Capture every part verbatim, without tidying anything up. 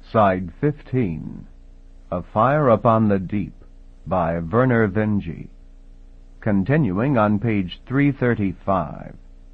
Side fifteen. A Fire Upon the Deep by Werner Vinge. Continuing on page three thirty-five.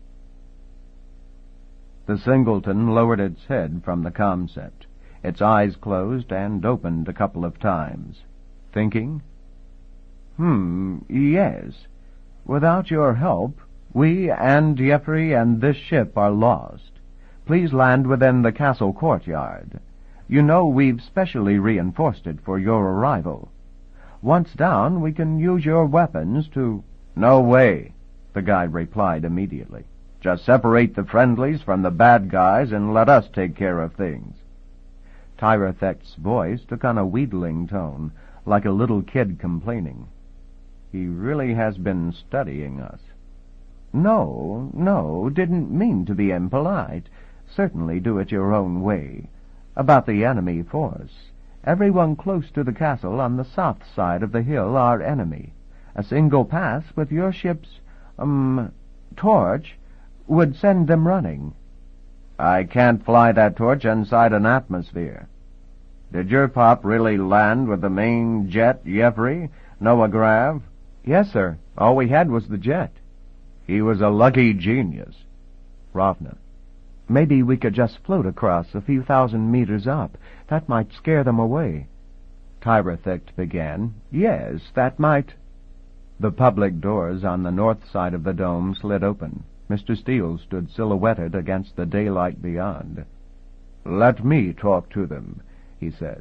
The Singleton lowered its head from the concept. Its eyes closed and opened a couple of times. Thinking? Hmm, yes. Without your help, we and Jeffrey and this ship are lost. Please land within the castle courtyard. You know we've specially reinforced it for your arrival. Once down, we can use your weapons to... No way, the guide replied immediately. Just separate the friendlies from the bad guys and let us take care of things. Tyrethect's voice took on a wheedling tone, like a little kid complaining. He really has been studying us. No, no, didn't mean to be impolite. Certainly do it your own way. About the enemy force. Everyone close to the castle on the south side of the hill are enemy. A single pass with your ship's, um, torch would send them running. I can't fly that torch inside an atmosphere. Did your pop really land with the main jet, Jeffrey? Noah Grav? Yes, sir. All we had was the jet. He was a lucky genius. Ravna. Maybe we could just float across a few thousand meters up. That might scare them away. Tyrethect began. Yes, that might... The public doors on the north side of the dome slid open. Mister Steele stood silhouetted against the daylight beyond. Let me talk to them, he said.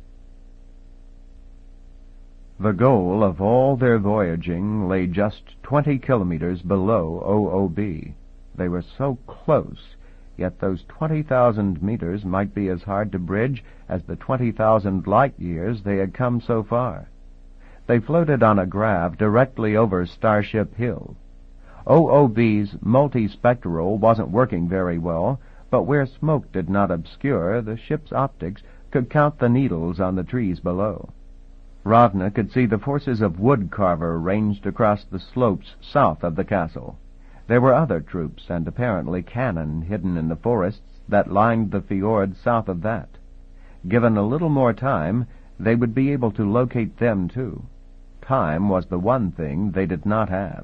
The goal of all their voyaging lay just twenty kilometers below O O B. They were so close, yet those twenty thousand meters might be as hard to bridge as the twenty thousand light-years they had come so far. They floated on a grav directly over Starship Hill. O O B's multispectral wasn't working very well, but where smoke did not obscure, the ship's optics could count the needles on the trees below. Ravna could see the forces of Woodcarver ranged across the slopes south of the castle. There were other troops and apparently cannon hidden in the forests that lined the fjord south of that. Given a little more time, they would be able to locate them too. Time was the one thing they did not have.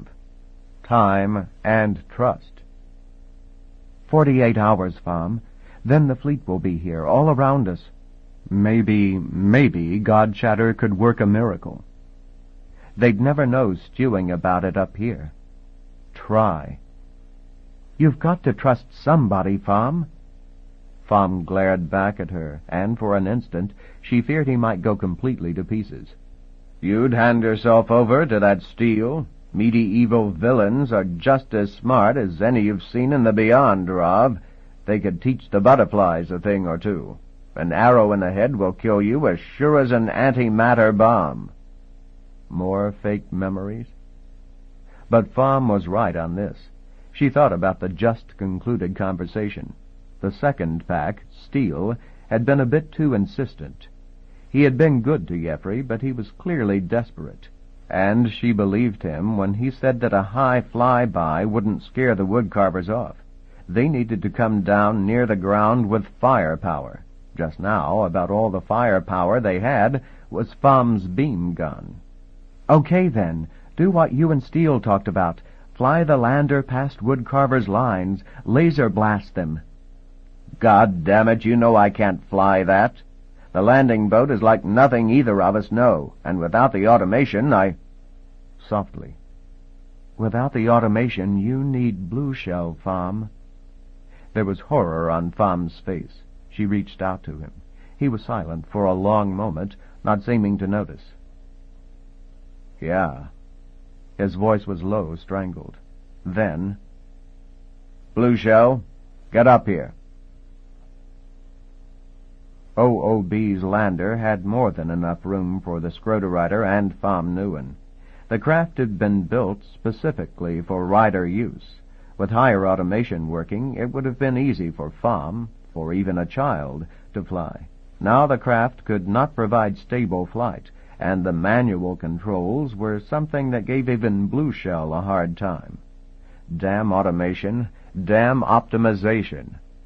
Time and trust. Forty-eight hours, Pham. Then the fleet will be here, all around us. Maybe, maybe Godshatter could work a miracle. They'd never know stewing about it up here. Try. You've got to trust somebody, Pham. Pham glared back at her, and for an instant she feared he might go completely to pieces. You'd hand yourself over to that Steele? Medieval villains are just as smart as any you've seen in the beyond, Rav. They could teach the butterflies a thing or two. An arrow in the head will kill you as sure as an antimatter bomb. More fake memories? But Pham was right on this. She thought about the just concluded conversation. The second pack, Steele, had been a bit too insistent. He had been good to Jeffrey, but he was clearly desperate. And she believed him when he said that a high flyby wouldn't scare the Woodcarvers off. They needed to come down near the ground with firepower. Just now, about all the firepower they had was Pham's beam gun. Okay, then. Do what you and Steele talked about. Fly the lander past Woodcarver's lines. Laser blast them. God damn it, you know I can't fly that. The landing boat is like nothing either of us know, and without the automation, I... Softly. Without the automation, you need Blue Shell, Pham. There was horror on Pham's face. She reached out to him. He was silent for a long moment, not seeming to notice. Yeah. His voice was low, strangled. Then... Blue Shell, get up here. O O B's lander had more than enough room for the Scrotorider and Pham Nguyen. The craft had been built specifically for rider use. With higher automation working, it would have been easy for Pham, for even a child, to fly. Now the craft could not provide stable flight, and the manual controls were something that gave even Blue Shell a hard time. Damn automation, damn optimization.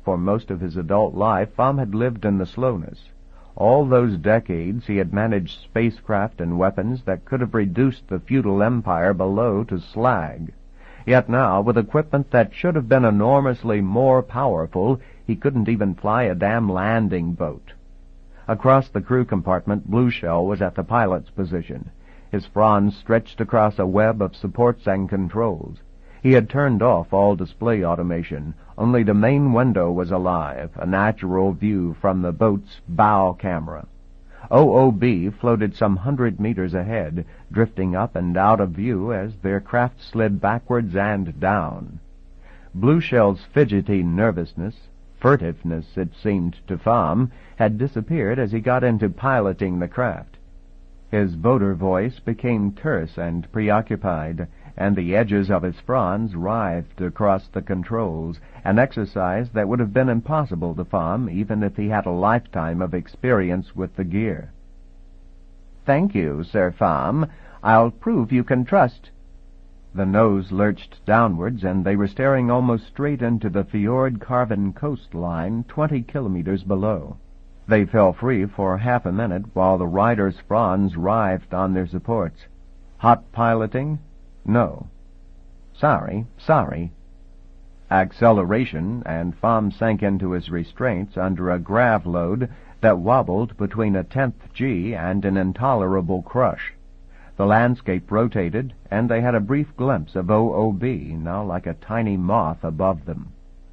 For most of his adult life, Pham had lived in the slowness. All those decades he had managed spacecraft and weapons that could have reduced the feudal empire below to slag. Yet now, with equipment that should have been enormously more powerful, he couldn't even fly a damn landing boat. Across the crew compartment, Blue Shell was at the pilot's position. His fronds stretched across a web of supports and controls. He had turned off all display automation. Only the main window was alive, a natural view from the boat's bow camera. O O B floated some hundred meters ahead, drifting up and out of view as their craft slid backwards and down. Blue Shell's fidgety nervousness, furtiveness it seemed to Pham, had disappeared as he got into piloting the craft. His boater voice became terse and preoccupied, and the edges of his fronds writhed across the controls, an exercise that would have been impossible to Pham even if he had a lifetime of experience with the gear. "Thank you, Sir Pham. I'll prove you can trust." The nose lurched downwards, and they were staring almost straight into the fjord-carven coastline twenty kilometers below. They fell free for half a minute while the rider's fronds writhed on their supports. Hot piloting? No. Sorry, sorry. Acceleration, and Pham sank into his restraints under a grav load that wobbled between a tenth G and an intolerable crush. The landscape rotated, and they had a brief glimpse of O O B, now like a tiny moth above them.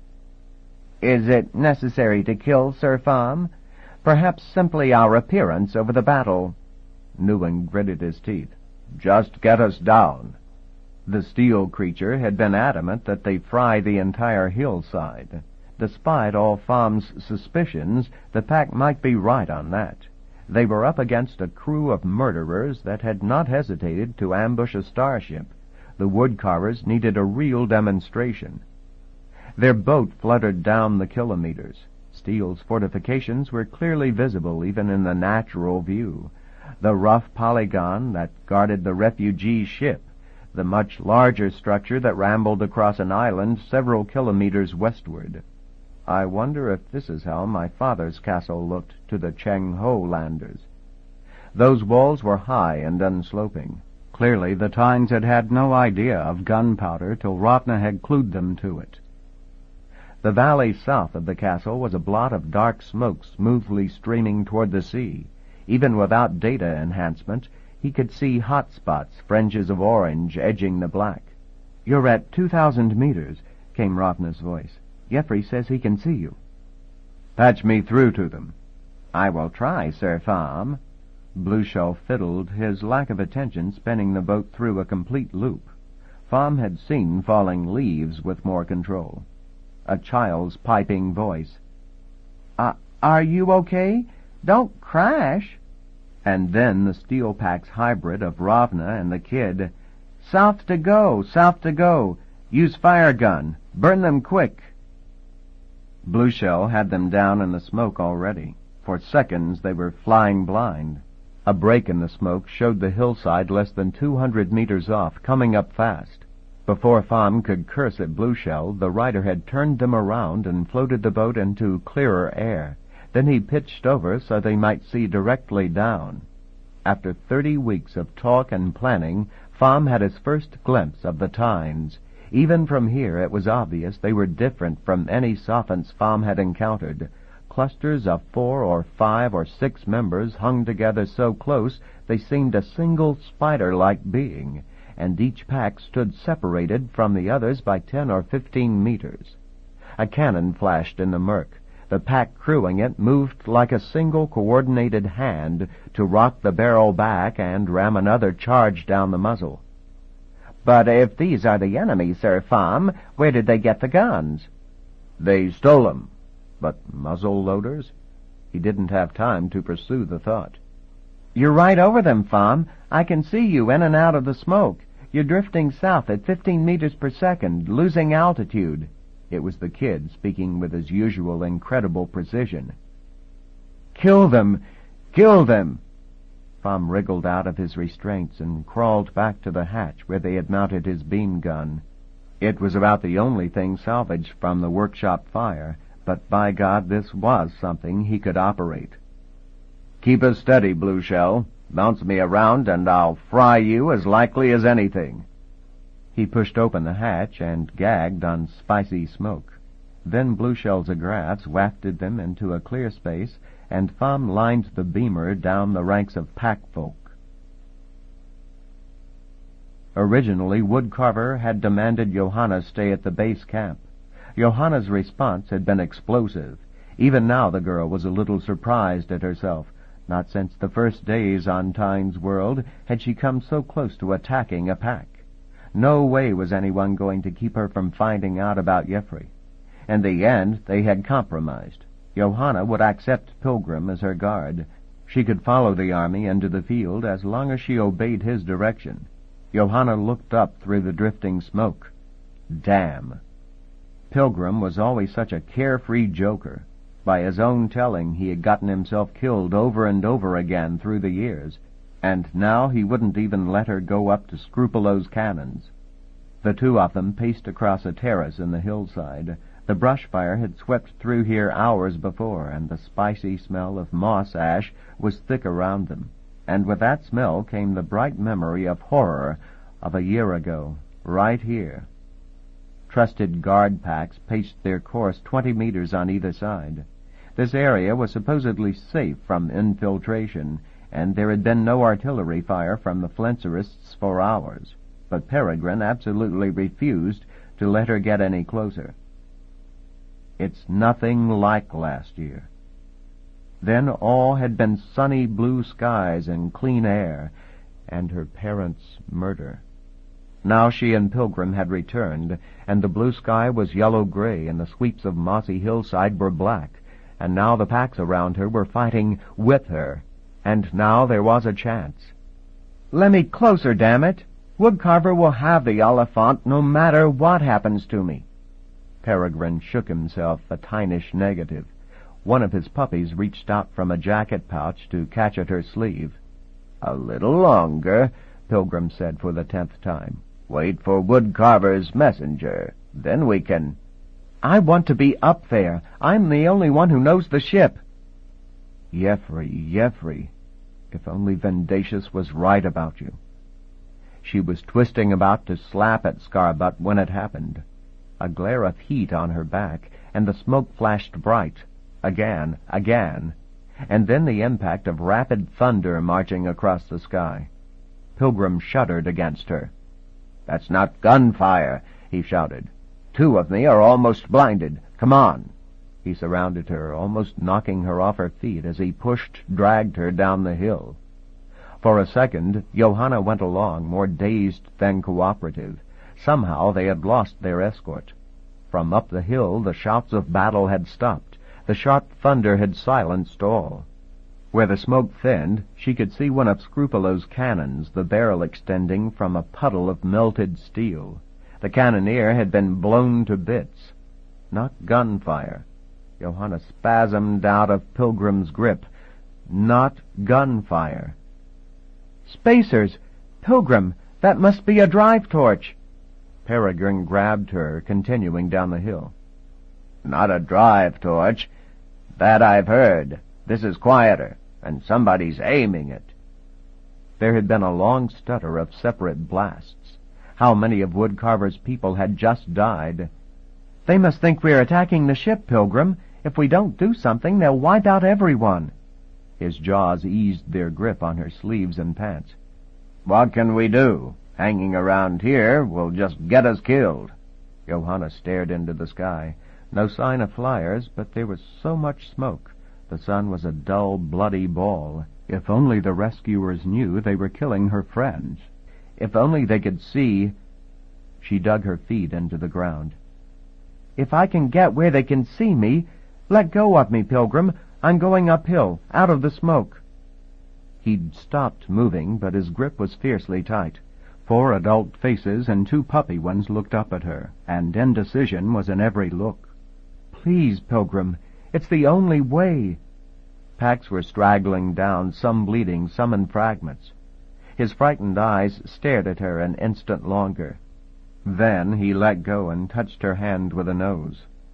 "Is it necessary to kill Sir Pham? Perhaps simply our appearance over the battle." Nguyen gritted his teeth. "Just get us down." The steel creature had been adamant that they fry the entire hillside. Despite all Pham's suspicions, the pack might be right on that. They were up against a crew of murderers that had not hesitated to ambush a starship. The woodcarvers needed a real demonstration. Their boat fluttered down the kilometers. Steele's fortifications were clearly visible even in the natural view. The rough polygon that guarded the refugee ship, the much larger structure that rambled across an island several kilometers westward. I wonder if this is how my father's castle looked to the Cheng Ho landers. Those walls were high and unsloping. Clearly the Tynes had had no idea of gunpowder till Rotna had clued them to it. The valley south of the castle was a blot of dark smoke smoothly streaming toward the sea. Even without data enhancement, he could see hot spots, fringes of orange, edging the black. "You're at two thousand meters," came Rotna's voice. "Jeffrey says he can see you." "Patch me through to them." "I will try, Sir Pham." Blue Shell fiddled, his lack of attention spinning the boat through a complete loop. Pham had seen falling leaves with more control. A child's piping voice. Uh, are you okay? Don't crash." And then the Steel Pack's hybrid of Ravna and the kid. "South to go, south to go. Use fire gun. Burn them quick." Blue Shell had them down in the smoke already. For seconds they were flying blind. A break in the smoke showed the hillside less than two hundred meters off, coming up fast. Before Pham could curse at Blue Shell, the rider had turned them around and floated the boat into clearer air. Then he pitched over so they might see directly down. After thirty weeks of talk and planning, Pham had his first glimpse of the Tynes. Even from here it was obvious they were different from any Sophons Pham had encountered. Clusters of four or five or six members hung together so close they seemed a single spider-like being, and each pack stood separated from the others by ten or fifteen meters. A cannon flashed in the murk. The pack crewing it moved like a single coordinated hand to rock the barrel back and ram another charge down the muzzle. "But if these are the enemy, Sir Pham, where did they get the guns?" "They stole 'em." "But muzzle loaders?" He didn't have time to pursue the thought. "You're right over them, Pham. I can see you in and out of the smoke. You're drifting south at fifteen meters per second, losing altitude." It was the kid speaking with his usual incredible precision. "Kill them! Kill them!" Pham wriggled out of his restraints and crawled back to the hatch where they had mounted his beam gun. It was about the only thing salvaged from the workshop fire, but by God, this was something he could operate. "Keep us steady, Blue Shell. Bounce me around and I'll fry you as likely as anything." He pushed open the hatch and gagged on spicy smoke. Then Blue Shell's agraphs wafted them into a clear space, and Thumb lined the beamer down the ranks of pack folk. Originally, Woodcarver had demanded Johanna stay at the base camp. Johanna's response had been explosive. Even now the girl was a little surprised at herself. Not since the first days on Tyne's World had she come so close to attacking a pack. No way was anyone going to keep her from finding out about Jeffrey. In the end, they had compromised. Johanna would accept Pilgrim as her guard. She could follow the army into the field as long as she obeyed his direction. Johanna looked up through the drifting smoke. Damn! Pilgrim was always such a carefree joker. By his own telling, he had gotten himself killed over and over again through the years, and now he wouldn't even let her go up to Scrupulo's cannons. The two of them paced across a terrace in the hillside. The brush fire had swept through here hours before, and the spicy smell of moss ash was thick around them. And with that smell came the bright memory of horror of a year ago, right here. Trusted guard packs paced their course twenty meters on either side. This area was supposedly safe from infiltration, and there had been no artillery fire from the Flencerists for hours. But Peregrine absolutely refused to let her get any closer. It's nothing like last year. Then all had been sunny blue skies and clean air, and her parents' murder. Now she and Pilgrim had returned, and the blue sky was yellow-gray, and the sweeps of mossy hillside were black, and now the packs around her were fighting with her, and now there was a chance. "Let me closer, damn it! Woodcarver will have the Oliphant no matter what happens to me." Peregrine shook himself a tinish negative. One of his puppies reached out from a jacket pouch to catch at her sleeve. "A little longer," Pilgrim said for the tenth time. "Wait for Woodcarver's messenger. Then we can—" "I want to be up there. I'm the only one who knows the ship." Jeffrey, Jeffrey, if only Vendacious was right about you. She was twisting about to slap at Scarbutt when it happened. A glare of heat on her back, and the smoke flashed bright. Again, again. And then the impact of rapid thunder marching across the sky. Pilgrim shuddered against her. "That's not gunfire," he shouted. "Two of me are almost blinded. Come on." He surrounded her, almost knocking her off her feet as he pushed, dragged her down the hill. For a second, Johanna went along, more dazed than cooperative. Somehow they had lost their escort. From up the hill the shouts of battle had stopped. The sharp thunder had silenced all. Where the smoke thinned, she could see one of Scrupulo's cannons, the barrel extending from a puddle of melted steel. The cannoneer had been blown to bits. Not gunfire. Johanna spasmed out of Pilgrim's grip. Not gunfire. "Spacers! Pilgrim! That must be a drive torch!" Peregrine grabbed her, continuing down the hill. "Not a drive torch. That I've heard. This is quieter, and somebody's aiming it." There had been a long stutter of separate blasts. How many of Woodcarver's people had just died? "They must think we're attacking the ship, Pilgrim. If we don't do something, they'll wipe out everyone." His jaws eased their grip on her sleeves and pants. "What can we do? Hanging around here will just get us killed." Johanna stared into the sky. No sign of flyers, but there was so much smoke. The sun was a dull, bloody ball. If only the rescuers knew they were killing her friends. If only they could see. She dug her feet into the ground. "If I can get where they can see me, let go of me, Pilgrim. I'm going uphill, out of the smoke." He'd stopped moving, but his grip was fiercely tight. Four adult faces and two puppy ones looked up at her, and indecision was in every look. "Please, Pilgrim, it's the only way." Packs were straggling down, some bleeding, some in fragments. His frightened eyes stared at her an instant longer. Then he let go and touched her hand with a nose.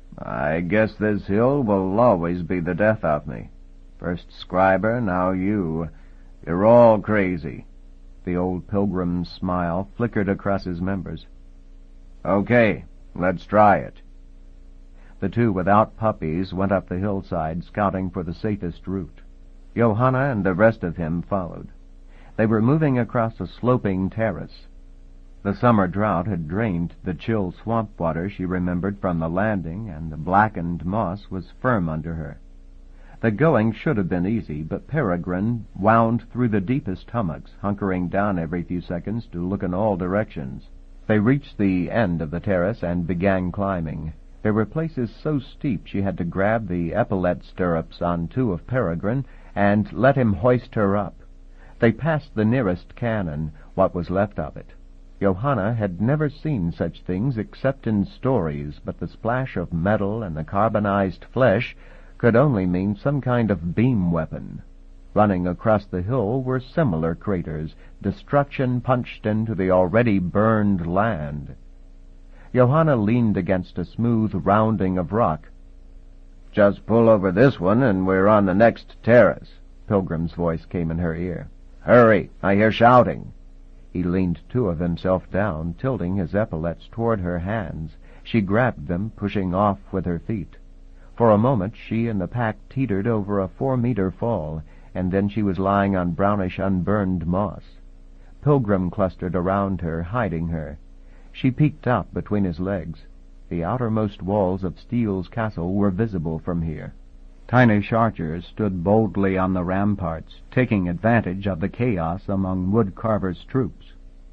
I guess this hill will always be the death of me. First Scriber, now you. You're all crazy. The old pilgrim's smile flickered across his members. Okay, let's try it. The two without puppies went up the hillside, scouting for the safest route. Johanna and the rest of him followed. They were moving across a sloping terrace. The summer drought had drained the chill swamp water she remembered from the landing, and the blackened moss was firm under her. The going should have been easy, but Peregrine wound through the deepest hummocks, hunkering down every few seconds to look in all directions. They reached the end of the terrace and began climbing. There were places so steep she had to grab the epaulette stirrups on two of Peregrine and let him hoist her up. They passed the nearest cannon, what was left of it. Johanna had never seen such things except in stories, but the splash of metal and the carbonized flesh could only mean some kind of beam weapon. Running across the hill were similar craters, destruction punched into the already burned land. Johanna leaned against a smooth rounding of rock. Just pull over this one and we're on the next terrace. Pilgrim's voice came in her ear. Hurry, I hear shouting. He leaned two of himself down, tilting his epaulettes toward her hands. She grabbed them, pushing off with her feet. For a moment she and the pack teetered over a four-meter fall, and then she was lying on brownish unburned moss. Pilgrim clustered around her, hiding her. She peeked up between his legs. The outermost walls of Steele's castle were visible from here. Tiny chargers stood boldly on the ramparts, taking advantage of the chaos among Woodcarver's troops.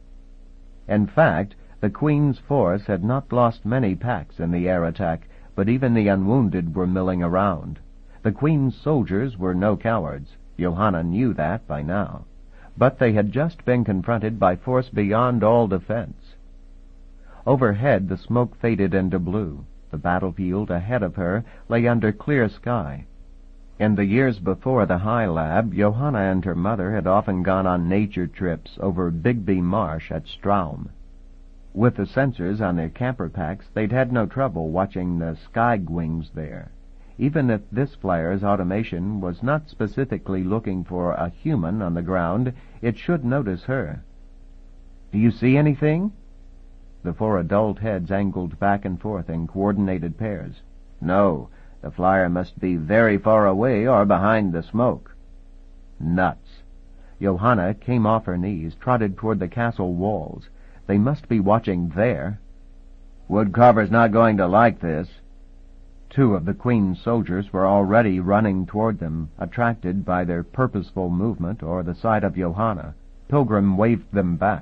In fact, the Queen's force had not lost many packs in the air attack, but even the unwounded were milling around. The Queen's soldiers were no cowards. Johanna knew that by now. But they had just been confronted by force beyond all defense. Overhead the smoke faded into blue. The battlefield ahead of her lay under clear sky. In the years before the High Lab, Johanna and her mother had often gone on nature trips over Bigby Marsh at Straum. With the sensors on their camper packs, they'd had no trouble watching the skywings there. Even if this flyer's automation was not specifically looking for a human on the ground, it should notice her. "Do you see anything?" The four adult heads angled back and forth in coordinated pairs. "No, the flyer must be very far away or behind the smoke." Nuts. Johanna came off her knees, trotted toward the castle walls. They must be watching there. Woodcarver's not going to like this. Two of the Queen's soldiers were already running toward them, attracted by their purposeful movement or the sight of Johanna. Pilgrim waved them back.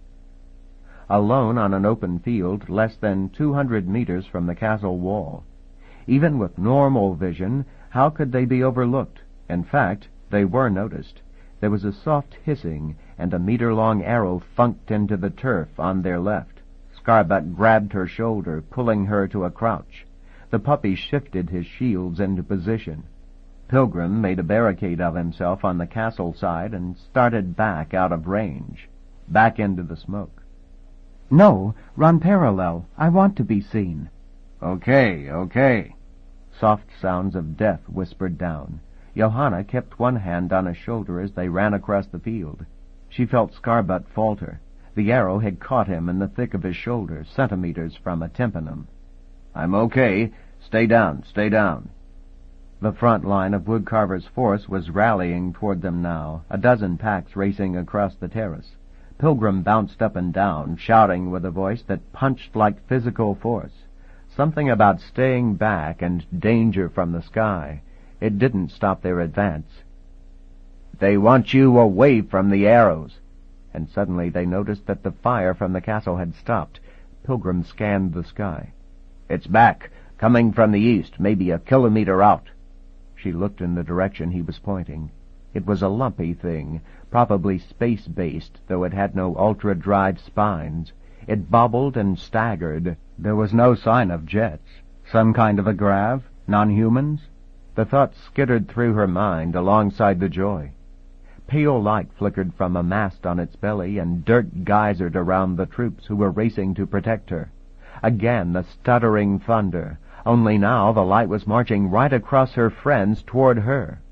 Alone on an open field, less than two hundred meters from the castle wall. Even with normal vision, how could they be overlooked? In fact, they were noticed. There was a soft hissing, and a meter-long arrow funked into the turf on their left. Scarbutt grabbed her shoulder, pulling her to a crouch. The puppy shifted his shields into position. Pilgrim made a barricade of himself on the castle side and started back out of range, back into the smoke. "No, run parallel. I want to be seen." "Okay, okay." Soft sounds of death whispered down. Johanna kept one hand on his shoulder as they ran across the field. She felt Scarbutt falter. The arrow had caught him in the thick of his shoulder, centimeters from a tympanum. "I'm okay. Stay down, stay down." The front line of Woodcarver's force was rallying toward them now, a dozen packs racing across the terrace. Pilgrim bounced up and down, shouting with a voice that punched like physical force. Something about staying back and danger from the sky. It didn't stop their advance. "They want you away from the arrows." And suddenly they noticed that the fire from the castle had stopped. Pilgrim scanned the sky. "It's back, coming from the east, maybe a kilometer out." She looked in the direction he was pointing. It was a lumpy thing, probably space-based, though it had no ultra-drive spines. It bobbled and staggered. There was no sign of jets. Some kind of a grav? Non-humans? The thought skittered through her mind alongside the joy. Pale light flickered from a mast on its belly, and dirt geysered around the troops who were racing to protect her. Again the stuttering thunder. only now the light was marching right across her friends toward her.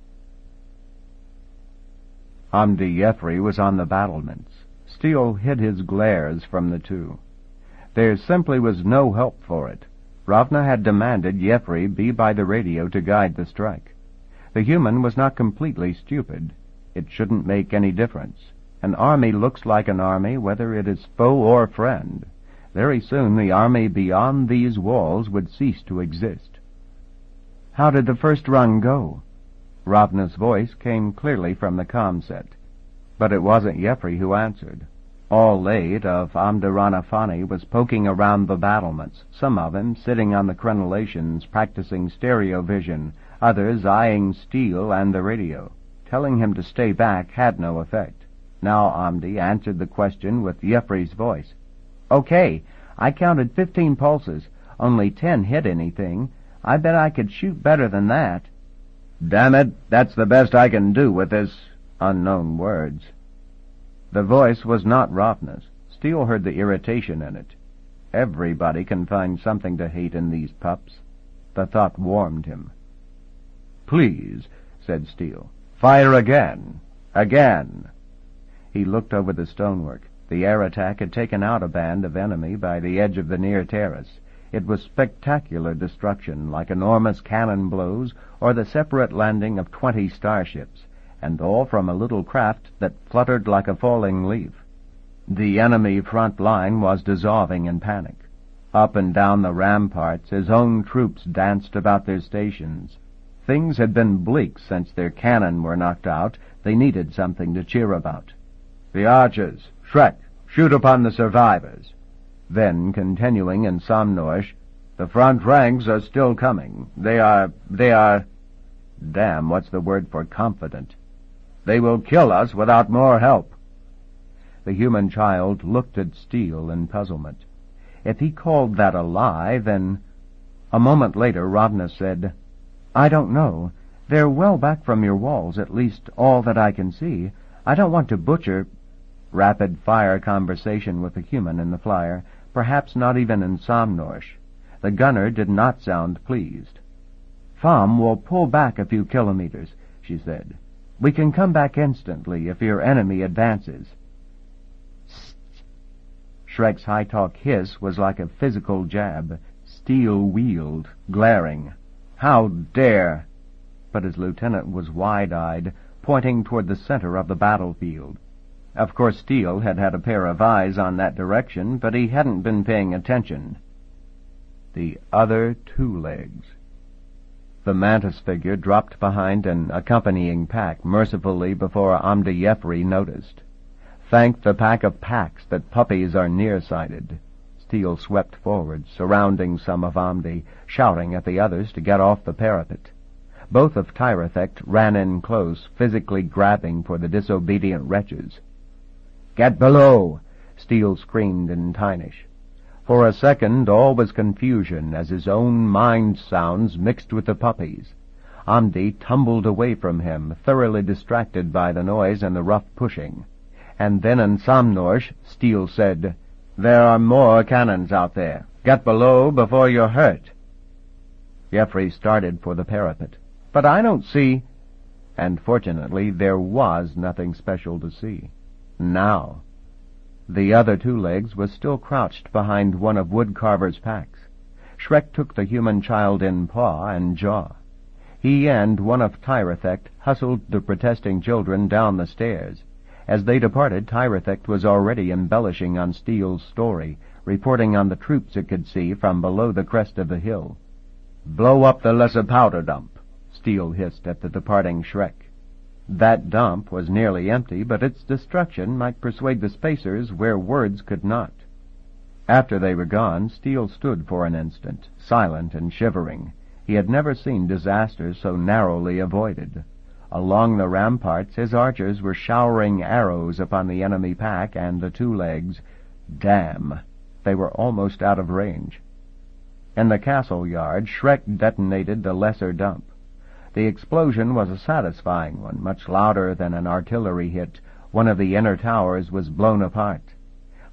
Hamdi Yefri was on the battlements. Steele hid his glares from the two. There simply was no help for it. Ravna had demanded Yefri be by the radio to guide the strike. The human was not completely stupid. It shouldn't make any difference. An army looks like an army whether it is foe or friend. Very soon the army beyond these walls would cease to exist. How did the first run go? Ravna's voice came clearly from the comm set. But it wasn't Yefri who answered. All eight of Amdaranafani was poking around the battlements, some of them sitting on the crenellations practicing stereo vision, others eyeing Steele and the radio. Telling him to stay back had no effect. Now Hamdi answered the question with Yefri's voice. Okay, I counted fifteen pulses. Only ten hit anything. I bet I could shoot better than that. Damn it, that's the best I can do with this unknown words. The voice was not Ravna's. Steele heard the irritation in it. Everybody can find something to hate in these pups. The thought warmed him. Please, said Steele, fire again. Again. He looked over the stonework. The air attack had taken out a band of enemy by the edge of the near terrace. It was spectacular destruction, like enormous cannon blows or the separate landing of twenty starships, and all from a little craft that fluttered like a falling leaf. The enemy front line was dissolving in panic. Up and down the ramparts, his own troops danced about their stations. Things had been bleak since their cannon were knocked out. They needed something to cheer about. The archers, Shrek, shoot upon the survivors. Then, continuing in Samnorsh, the front ranks are still coming. They are, they are... Damn, what's the word for confident? They will kill us without more help. The human child looked at Steele in puzzlement. If he called that a lie, then... A moment later, Ravna said, I don't know. They're well back from your walls, at least all that I can see. I don't want to butcher... Rapid-fire conversation with the human in the flyer, perhaps not even in Samnorsh. The gunner did not sound pleased. Fam will pull back a few kilometers, she said. We can come back instantly if your enemy advances. Sst. Shrek's high-talk hiss was like a physical jab. Steele wheeled, glaring. How dare! But his lieutenant was wide-eyed, pointing toward the center of the battlefield. Of course Steele had had a pair of eyes on that direction, but he hadn't been paying attention. The other two legs. The mantis figure dropped behind an accompanying pack mercifully before Hamdi Yefri noticed. Thank the pack of packs that puppies are nearsighted. Steele swept forward, surrounding some of Hamdi, shouting at the others to get off the parapet. Both of Tyrethect ran in close, physically grabbing for the disobedient wretches. Get below! Steele screamed in Tynish. For a second all was confusion as his own mind sounds mixed with the puppies. Hamdi tumbled away from him, thoroughly distracted by the noise and the rough pushing. And then in Samnorsh, Steele said, There are more cannons out there. Get below before you're hurt. Yefri started for the parapet. But I don't see... And fortunately there was nothing special to see. Now. The other two legs was still crouched behind one of Woodcarver's packs. Shrek took the human child in paw and jaw. He and one of Tyrethect hustled the protesting children down the stairs. As they departed, Tyrethect was already embellishing on Steele's story, reporting on the troops it could see from below the crest of the hill. Blow up the lesser powder dump, Steele hissed at the departing Shrek. That dump was nearly empty, but its destruction might persuade the spacers where words could not. After they were gone, Steele stood for an instant, silent and shivering. He had never seen disaster so narrowly avoided. Along the ramparts, his archers were showering arrows upon the enemy pack and the two legs. Damn! They were almost out of range. In the castle yard, Shrek detonated the lesser dump. The explosion was a satisfying one, much louder than an artillery hit. One of the inner towers was blown apart.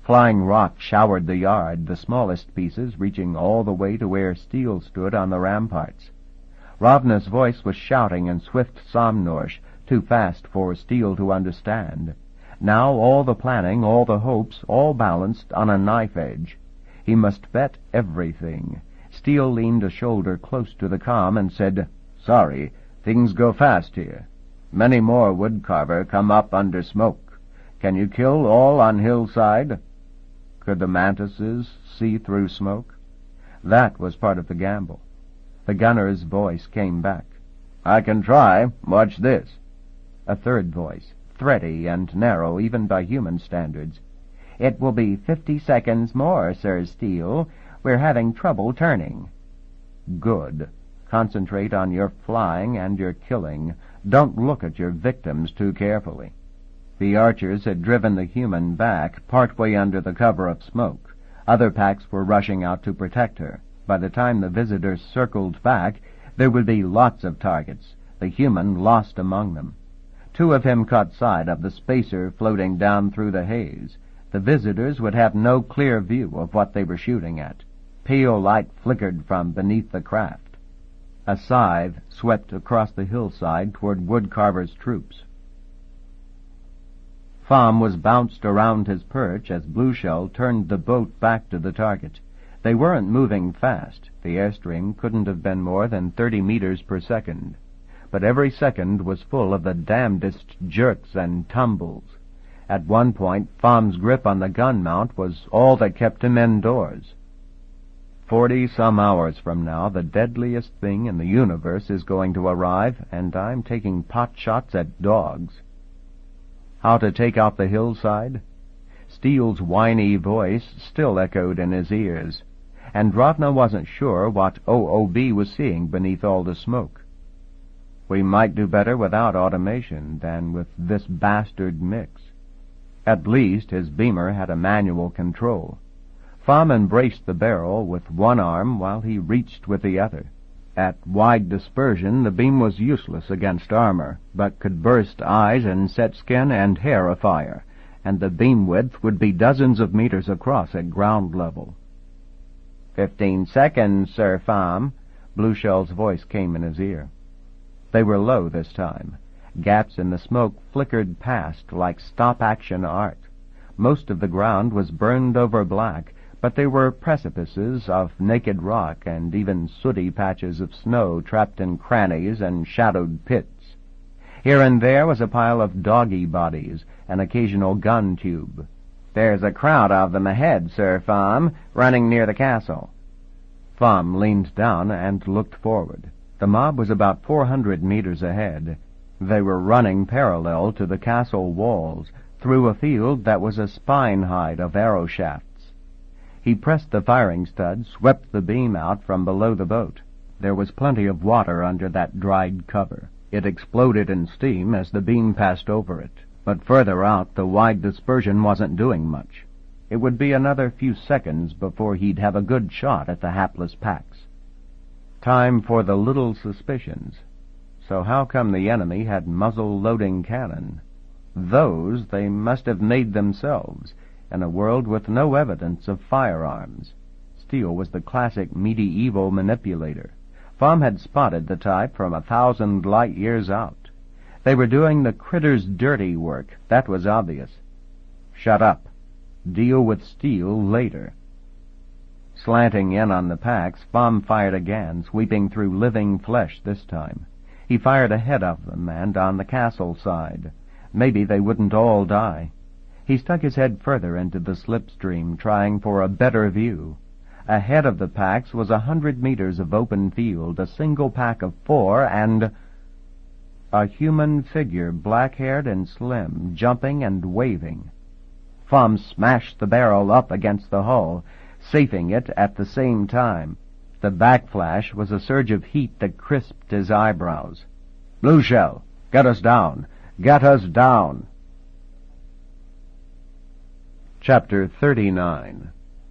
Flying rock showered the yard, the smallest pieces reaching all the way to where Steele stood on the ramparts. Ravna's voice was shouting in swift Samnorsh, too fast for Steele to understand. Now all the planning, all the hopes, all balanced on a knife edge. He must bet everything. Steele leaned a shoulder close to the comm and said, "Sorry, things go fast here. Many more woodcarver come up under smoke. Can you kill all on hillside?" Could the mantises see through smoke? That was part of the gamble. The gunner's voice came back. "I can try. Watch this." A third voice, thready and narrow even by human standards. "It will be fifty seconds more, Sir Steele. We're having trouble turning." Good. Concentrate on your flying and your killing. Don't look at your victims too carefully. The archers had driven the human back, partway under the cover of smoke. Other packs were rushing out to protect her. By the time the visitors circled back, there would be lots of targets, the human lost among them. Two of him caught sight of the spacer floating down through the haze. The visitors would have no clear view of what they were shooting at. Pale light flickered from beneath the craft. A scythe swept across the hillside toward Woodcarver's troops. Pham was bounced around his perch as Blueshell turned the boat back to the target. They weren't moving fast. The airstream couldn't have been more than thirty meters per second. But every second was full of the damnedest jerks and tumbles. At one point, Pham's grip on the gun mount was all that kept him indoors. Forty-some hours from now, the deadliest thing in the universe is going to arrive, and I'm taking pot shots at dogs. How to take out the hillside? Steele's whiny voice still echoed in his ears, and Ravna wasn't sure what O O B was seeing beneath all the smoke. We might do better without automation than with this bastard mix. At least his beamer had a manual control. Pham embraced the barrel with one arm while he reached with the other. At wide dispersion, the beam was useless against armor, but could burst eyes and set skin and hair afire, and the beam width would be dozens of meters across at ground level. Fifteen seconds, Sir Pham. Blueshell's voice came in his ear. They were low this time. Gaps in the smoke flickered past like stop-action art. Most of the ground was burned over black, but there were precipices of naked rock and even sooty patches of snow trapped in crannies and shadowed pits. Here and there was a pile of doggy bodies, an occasional gun tube. "There's a crowd of them ahead, Sir Pham, running near the castle." Pham leaned down and looked forward. The mob was about four hundred meters ahead. They were running parallel to the castle walls, through a field that was a spine-hide of arrow shafts. He pressed the firing stud, swept the beam out from below the boat. There was plenty of water under that dried cover. It exploded in steam as the beam passed over it, but further out the wide dispersion wasn't doing much. It would be another few seconds before he'd have a good shot at the hapless packs. Time for the little suspicions. So how come the enemy had muzzle-loading cannon? Those they must have made themselves, in a world with no evidence of firearms. Steele was the classic medieval manipulator. Pham had spotted the type from a thousand light years out. They were doing the critter's dirty work, that was obvious. Shut up. Deal with Steele later. Slanting in on the packs, Pham fired again, sweeping through living flesh this time. He fired ahead of them and on the castle side. Maybe they wouldn't all die. He stuck his head further into the slipstream, trying for a better view. Ahead of the packs was a hundred meters of open field, a single pack of four, and a human figure, black-haired and slim, jumping and waving. Pham smashed the barrel up against the hull, safing it at the same time. The backflash was a surge of heat that crisped his eyebrows. "Blueshell, get us down! Get us down!" Chapter thirty-nine.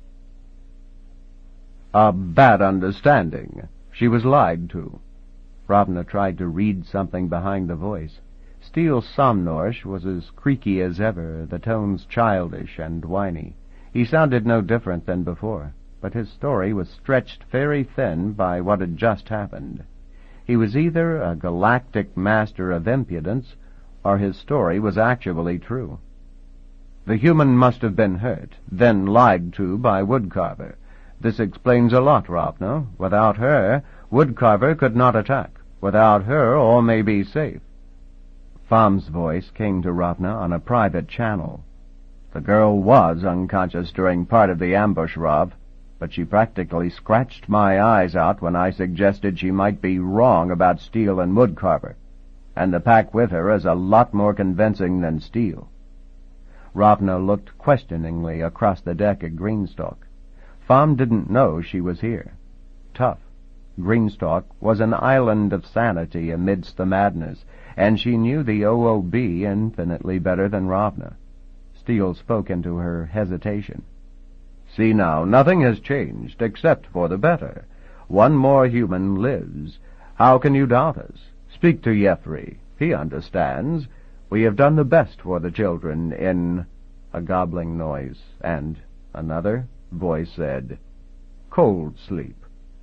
A bad understanding. She was lied to. Ravna tried to read something behind the voice. Steele's Samnorsh was as creaky as ever, the tones childish and whiny. He sounded no different than before, but his story was stretched very thin by what had just happened. He was either a galactic master of impudence, or his story was actually true. The human must have been hurt, then lied to by Woodcarver. This explains a lot, Ravna. Without her, Woodcarver could not attack. Without her, all may be safe. Fam's voice came to Ravna on a private channel. The girl was unconscious during part of the ambush, Rav, but she practically scratched my eyes out when I suggested she might be wrong about Steele and Woodcarver, and the pack with her is a lot more convincing than Steele. Ravna looked questioningly across the deck at Greenstalk. Fam didn't know she was here. Tough. Greenstalk was an island of sanity amidst the madness, and she knew the O O B infinitely better than Ravna. Steele spoke into her hesitation. See now, nothing has changed, except for the better. One more human lives. How can you doubt us? Speak to Jeffrey. He understands. We have done the best for the children in... A gobbling noise, and another voice said, Cold sleep.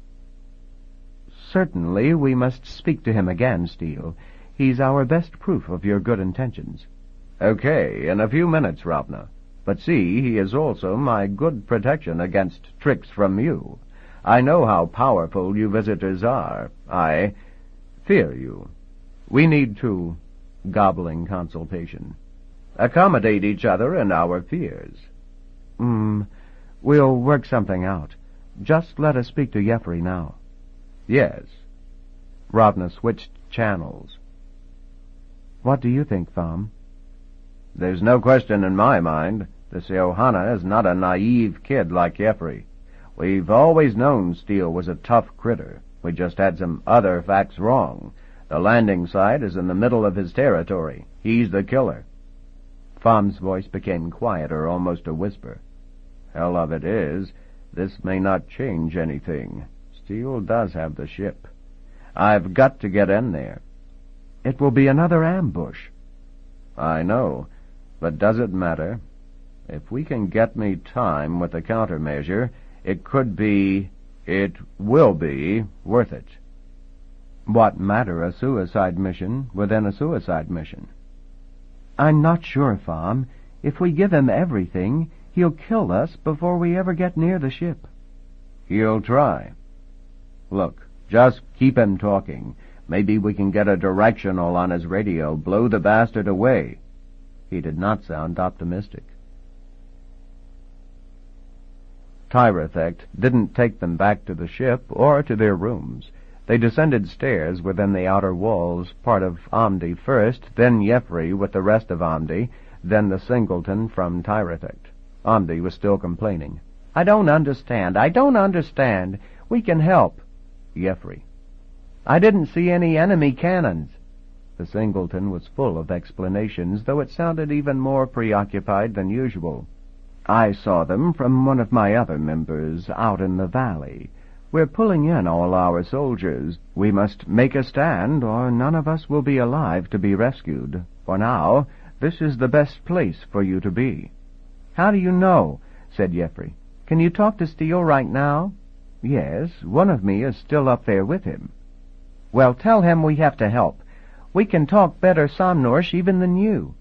Certainly we must speak to him again, Steele. He's our best proof of your good intentions. Okay, in a few minutes, Ravna. But see, he is also my good protection against tricks from you. I know how powerful you visitors are. I fear you. We need to, gobbling consultation, accommodate each other in our fears. Hmm, we'll work something out. Just let us speak to Jeffrey now. Yes. Ravna switched channels. What do you think, Fam? There's no question in my mind. This Johanna is not a naive kid like Jeffrey. We've always known Steele was a tough critter. We just had some other facts wrong. The landing site is in the middle of his territory. He's the killer. Fam's voice became quieter, almost a whisper. Hell of it is, this may not change anything. Steele does have the ship. I've got to get in there. It will be another ambush. I know, but does it matter? If we can get me time with the countermeasure, it could be, it will be, worth it. What matter a suicide mission within a suicide mission? I'm not sure, Fam. If we give him everything, he'll kill us before we ever get near the ship. He'll try. Look, just keep him talking. Maybe we can get a directional on his radio, blow the bastard away. He did not sound optimistic. Tyrethect didn't take them back to the ship or to their rooms. They descended stairs within the outer walls, part of Omdi first, then Jeffrey with the rest of Omdi, then the singleton from Tyrethect. Omdi was still complaining. I don't understand. I don't understand. We can help. Jeffrey. I didn't see any enemy cannons. The singleton was full of explanations, though it sounded even more preoccupied than usual. I saw them from one of my other members out in the valley. We're pulling in all our soldiers. We must make a stand, or none of us will be alive to be rescued. For now, this is the best place for you to be. How do you know? Said Jeffrey. Can you talk to Steele right now? Yes, one of me is still up there with him. Well, tell him we have to help. We can talk better Somnorsh even than you.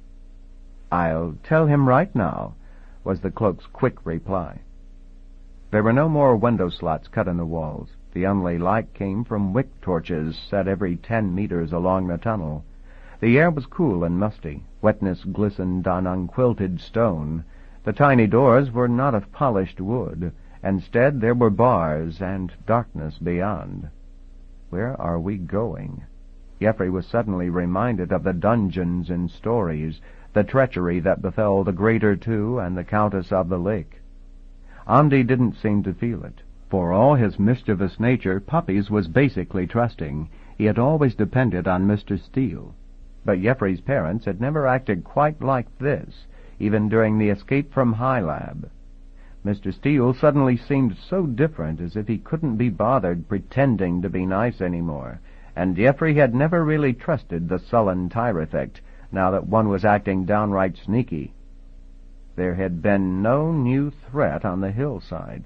I'll tell him right now, was the cloak's quick reply. There were no more window slots cut in the walls. The only light came from wick torches set every ten meters along the tunnel. The air was cool and musty. Wetness glistened on unquilted stone. The tiny doors were not of polished wood. Instead, there were bars and darkness beyond. Where are we going? Jeffrey was suddenly reminded of the dungeons in stories, the treachery that befell the Greater Two and the Countess of the Lake. Omdi didn't seem to feel it. For all his mischievous nature, Puppies was basically trusting. He had always depended on Mister Steele. But Jeffrey's parents had never acted quite like this, even during the escape from High Lab. Mister Steele suddenly seemed so different, as if he couldn't be bothered pretending to be nice anymore, and Jeffrey had never really trusted the sullen Tyrethect, now that one was acting downright sneaky. there had been no new threat on the hillside.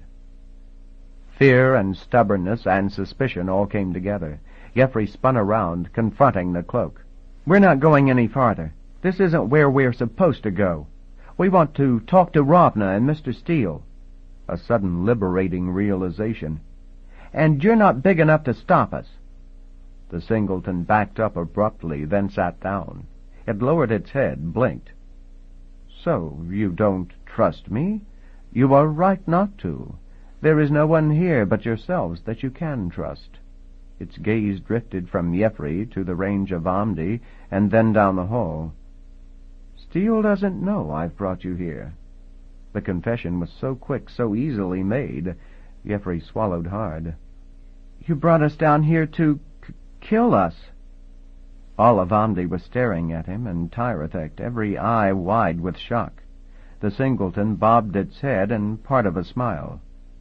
Fear and stubbornness and suspicion all came together. Jeffrey spun around, confronting the cloak. "We're not going any farther. This isn't where we're supposed to go. We want to talk to Ravna and Mister Steele." A sudden liberating realization. "And you're not big enough to stop us." The singleton backed up abruptly, then sat down. It lowered its head, blinked. "So, you don't trust me? You are right not to. There is no one here but yourselves that you can trust." Its gaze drifted from Jeffrey to the range of Amdi, and then down the hall. "Steele doesn't know I've brought you here." The confession was so quick, so easily made. Jeffrey swallowed hard. "You brought us down here to k- kill us." All of Amdi was staring at him, and Tyrethect, every eye wide with shock. The singleton bobbed its head in part of a smile.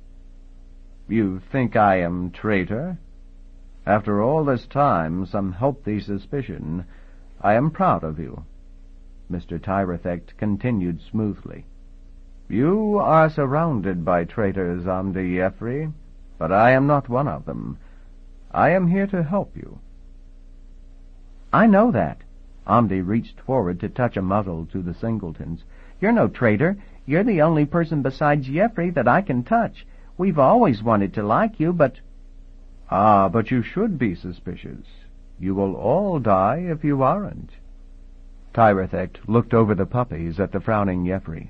"You think I am traitor? After all this time, some healthy suspicion. I am proud of you." Mister Tyrethect continued smoothly. "You are surrounded by traitors, Amdi Jeffrey, but I am not one of them. I am here to help you." "I know that." Amdi reached forward to touch a muzzle to the singleton's. "You're no traitor. You're the only person besides Jeffrey that I can touch. We've always wanted to like you, but—" "Ah, but you should be suspicious. You will all die if you aren't." Tyrethect looked over the puppies at the frowning Jeffrey.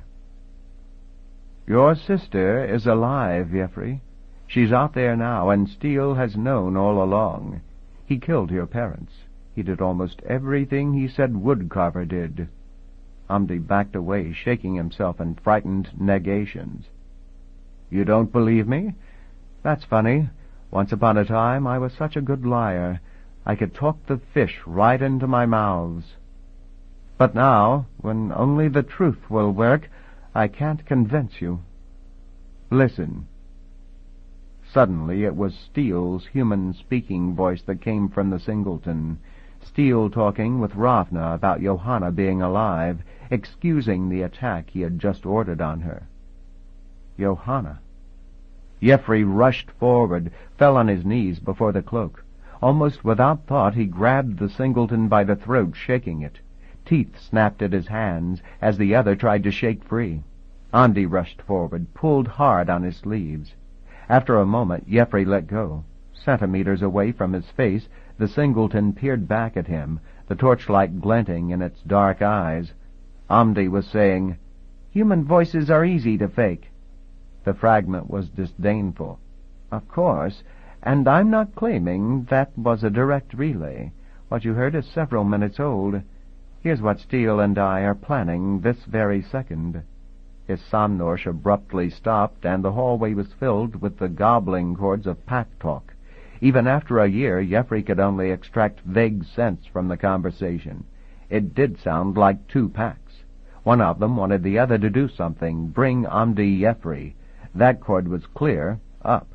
"Your sister is alive, Jeffrey. She's out there now, and Steele has known all along. He killed your parents. He did almost everything he said Woodcarver did." Amdi backed away, shaking himself in frightened negations. "You don't believe me? That's funny. Once upon a time I was such a good liar. I could talk the fish right into my mouths. But now, when only the truth will work, I can't convince you. Listen." Suddenly it was Steele's human-speaking voice that came from the singleton. Steele talking with Ravna about Johanna being alive, excusing the attack he had just ordered on her. Johanna. Jeffrey rushed forward, fell on his knees before the cloak. Almost without thought he grabbed the singleton by the throat, shaking it. Teeth snapped at his hands as the other tried to shake free. Amdi rushed forward, pulled hard on his sleeves. After a moment, Jeffrey let go. Centimeters away from his face, the singleton peered back at him, the torchlight glinting in its dark eyes. Amdi was saying, "Human voices are easy to fake." The fragment was disdainful. "Of course, and I'm not claiming that was a direct relay. What you heard is several minutes old. Here's what Steele and I are planning this very second." His Somnorsh abruptly stopped, and the hallway was filled with the gobbling chords of pack talk. Even after a year, Jeffrey could only extract vague sense from the conversation. It did sound like two packs. One of them wanted the other to do something, bring Amdi Jeffrey. That chord was clear, up.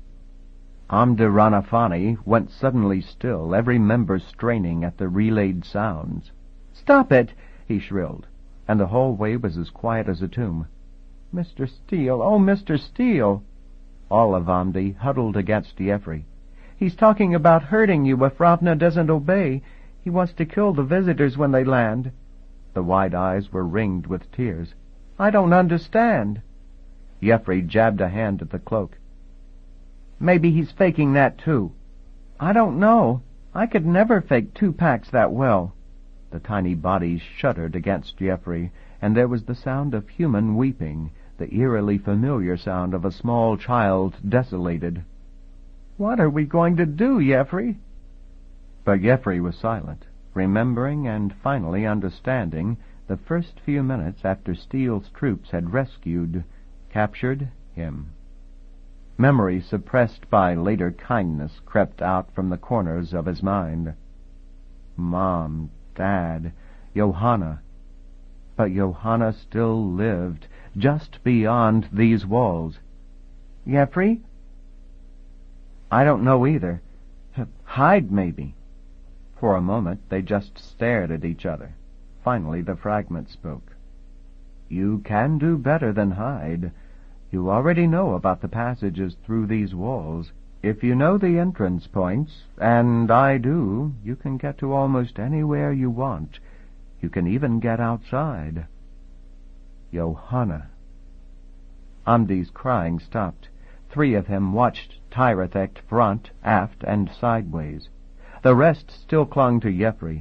Amdiranafani went suddenly still, every member straining at the relayed sounds. "Stop it!" he shrilled, and the hallway was as quiet as a tomb. "Mister Steele, oh, Mister Steele!" All of Amdi huddled against Jeffrey. "He's talking about hurting you if Ravna doesn't obey. He wants to kill the visitors when they land." The wide eyes were ringed with tears. "I don't understand." Jeffrey jabbed a hand at the cloak. "Maybe he's faking that, too." "I don't know. I could never fake two packs that well." The tiny bodies shuddered against Jeffrey, and there was the sound of human weeping, the eerily familiar sound of a small child desolated. "What are we going to do, Jeffrey?" But Jeffrey was silent, remembering and finally understanding the first few minutes after Steele's troops had rescued, captured him. Memory suppressed by later kindness crept out from the corners of his mind. Mom, Dad, Johanna. But Johanna still lived, just beyond these walls. "Jeffrey?" "I don't know either. Hide, maybe." For a moment they just stared at each other. Finally the fragment spoke. You can do better than hide. You already know about the passages through these walls. If you know the entrance points, and I do, you can get to almost anywhere you want. You can even get outside. Johanna. Amdi's crying stopped. Three of him watched Tyrethect front, aft, and sideways. The rest still clung to Jeffrey.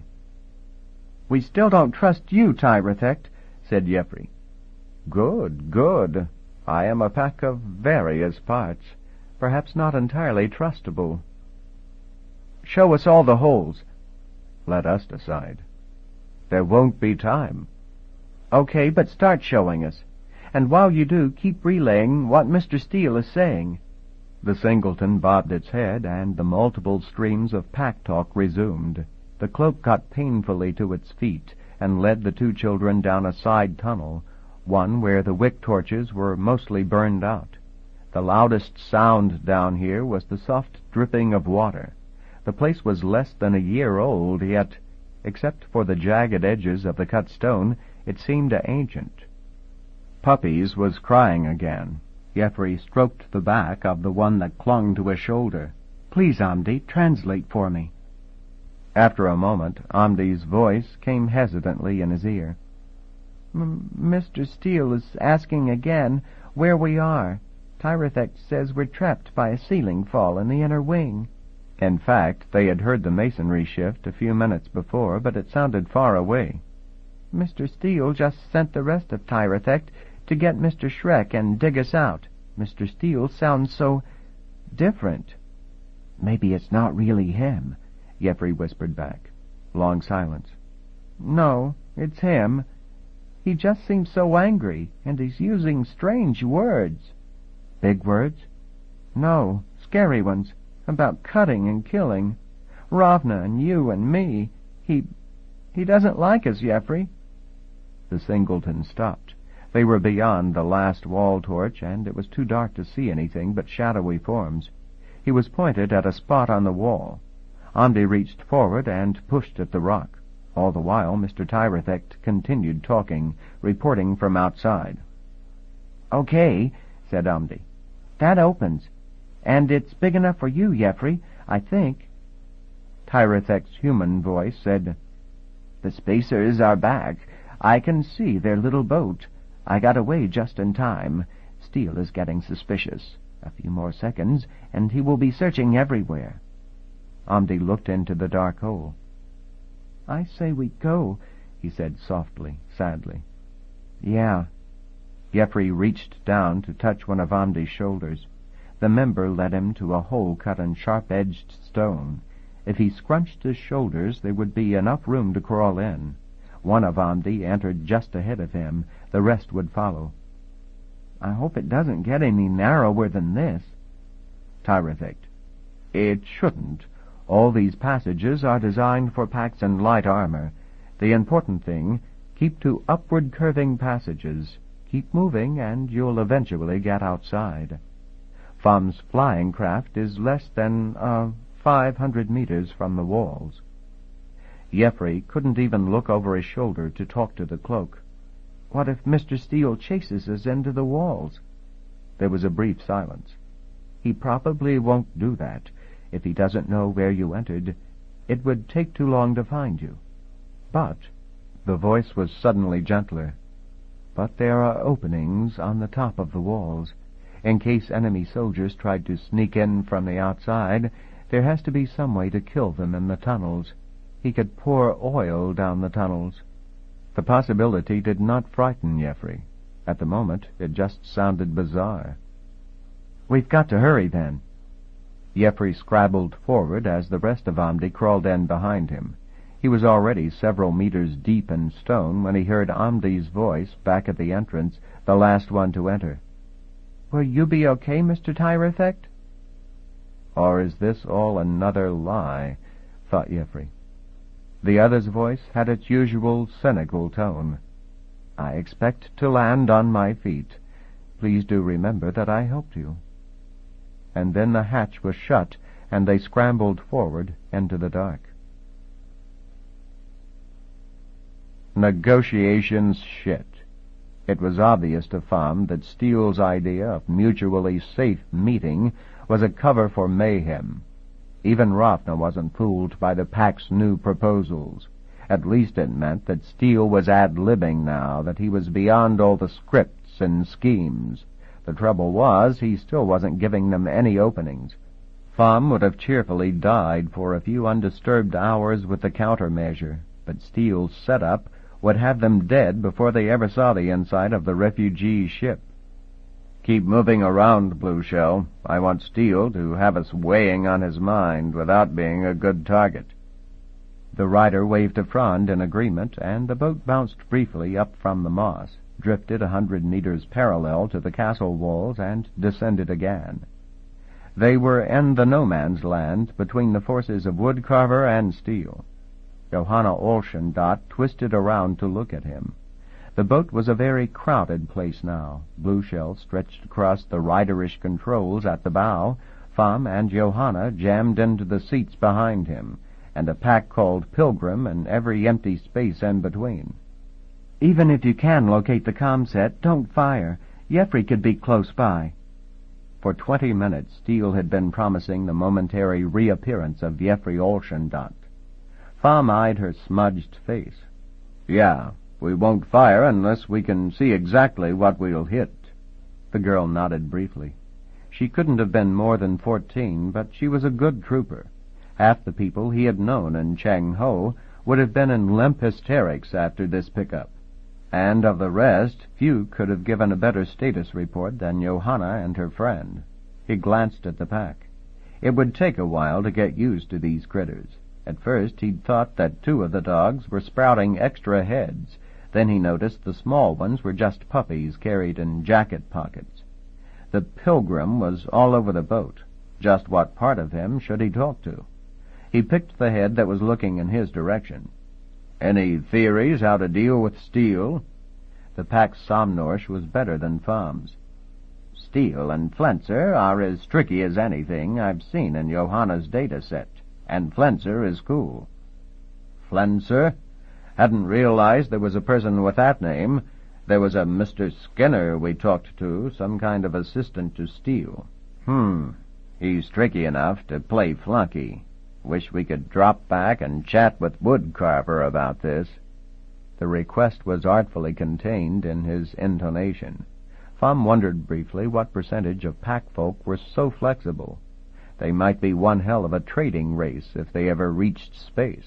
"We still don't trust you, Tyrethect," said Jeffrey. "Good, good. I am a pack of various parts, perhaps not entirely trustable." "Show us all the holes." "Let us decide." "There won't be time." "Okay, but start showing us. And while you do, keep relaying what Mister Steele is saying." The Singleton bobbed its head, and the multiple streams of pack talk resumed. The cloak got painfully to its feet and led the two children down a side tunnel, one where the wick torches were mostly burned out. The loudest sound down here was the soft dripping of water. The place was less than a year old, yet, except for the jagged edges of the cut stone, it seemed ancient. Puppies was crying again. Jeffrey stroked the back of the one that clung to his shoulder. "Please, Amdi, translate for me." After a moment, Amdi's voice came hesitantly in his ear. M- Mister Steele is asking again where we are. Tyrethect says we're trapped by a ceiling fall in the inner wing. In fact, they had heard the masonry shift a few minutes before, but it sounded far away. Mister Steele just sent the rest of Tyrethect to get Mister Schreck and dig us out. Mister Steele sounds so different. Maybe it's not really him, Jeffrey whispered back. Long silence. No, it's him. He just seems so angry, and he's using strange words. Big words? No, scary ones, about cutting and killing. Ravna and you and me. He... he doesn't like us, Jeffrey. The Singleton stopped. They were beyond the last wall torch, and it was too dark to see anything but shadowy forms. He was pointed at a spot on the wall. Amdi reached forward and pushed at the rock. All the while, Mister Tyrethect continued talking, reporting from outside. "Okay," said Amdi. "That opens. And it's big enough for you, Jeffrey, I think." Tyrethect's human voice said, "The spacers are back. I can see their little boat. I got away just in time. Steele is getting suspicious. A few more seconds, and he will be searching everywhere." Amdi looked into the dark hole. "I say we go," he said softly, sadly. "Yeah." Jeffrey reached down to touch one of Amdi's shoulders. The member led him to a hole cut in sharp-edged stone. If he scrunched his shoulders, there would be enough room to crawl in. One of Amdi entered just ahead of him. The rest would follow. "I hope it doesn't get any narrower than this." Tyrethect. "It shouldn't. All these passages are designed for packs in light armor. The important thing, keep to upward curving passages. Keep moving, and you'll eventually get outside. Fam's flying craft is less than, uh, five hundred meters from the walls." Jeffrey couldn't even look over his shoulder to talk to the cloak. "What if Mister Steele chases us into the walls?" There was a brief silence. "He probably won't do that. If he doesn't know where you entered, it would take too long to find you. But," the voice was suddenly gentler, "but there are openings on the top of the walls. In case enemy soldiers tried to sneak in from the outside, there has to be some way to kill them in the tunnels. He could pour oil down the tunnels." The possibility did not frighten Jeffrey. At the moment, it just sounded bizarre. "We've got to hurry, then." Jeffrey scrabbled forward as the rest of Amdi crawled in behind him. He was already several meters deep in stone when he heard Amdi's voice back at the entrance, the last one to enter. "Will you be okay, Mister Tyrethect?" Or is this all another lie? Thought Jeffrey. The other's voice had its usual cynical tone. "I expect to land on my feet. Please do remember that I helped you." And then the hatch was shut, and they scrambled forward into the dark. Negotiations shit. It was obvious to Pham that Steele's idea of mutually safe meeting was a cover for mayhem. Even Ravna wasn't fooled by the pack's new proposals. At least it meant that Steele was ad-libbing now, that he was beyond all the scripts and schemes. The trouble was, he still wasn't giving them any openings. Pham would have cheerfully died for a few undisturbed hours with the countermeasure, but Steele's setup would have them dead before they ever saw the inside of the refugee ship. Keep moving around, Blue Shell. I want Steele to have us weighing on his mind without being a good target. The rider waved a frond in agreement, and the boat bounced briefly up from the moss, drifted a hundred meters parallel to the castle walls, and descended again. They were in the no-man's land between the forces of Woodcarver and Steele. Johanna Olshendot twisted around to look at him. The boat was a very crowded place now. Blue Shell stretched across the riderish controls at the bow, Pham and Johanna jammed into the seats behind him, and a pack called Pilgrim in every empty space in between. Even if you can locate the comm set, don't fire. Jeffrey could be close by. For twenty minutes Steele had been promising the momentary reappearance of Jeffrey Olshendot. Pham eyed her smudged face. Yeah, we won't fire unless we can see exactly what we'll hit. The girl nodded briefly. She couldn't have been more than fourteen, but she was a good trooper. Half the people he had known in Chang Ho would have been in limp hysterics after this pickup. And of the rest, few could have given a better status report than Johanna and her friend. He glanced at the pack. It would take a while to get used to these critters. At first he'd thought that two of the dogs were sprouting extra heads. Then he noticed the small ones were just puppies carried in jacket pockets. The Pilgrim was all over the boat. Just what part of him should he talk to? He picked the head that was looking in his direction. Any theories how to deal with Steele? The pack's Somnorsh was better than Pham's. Steele and Flenser are as tricky as anything I've seen in Johanna's data set, and Flenser is cool. Flenser? Hadn't realized there was a person with that name. There was a Mister Skinner we talked to, some kind of assistant to Steele. Hmm. He's tricky enough to play flunky. Wish we could drop back and chat with Woodcarver about this. The request was artfully contained in his intonation. Pham wondered briefly what percentage of pack folk were so flexible. They might be one hell of a trading race if they ever reached space.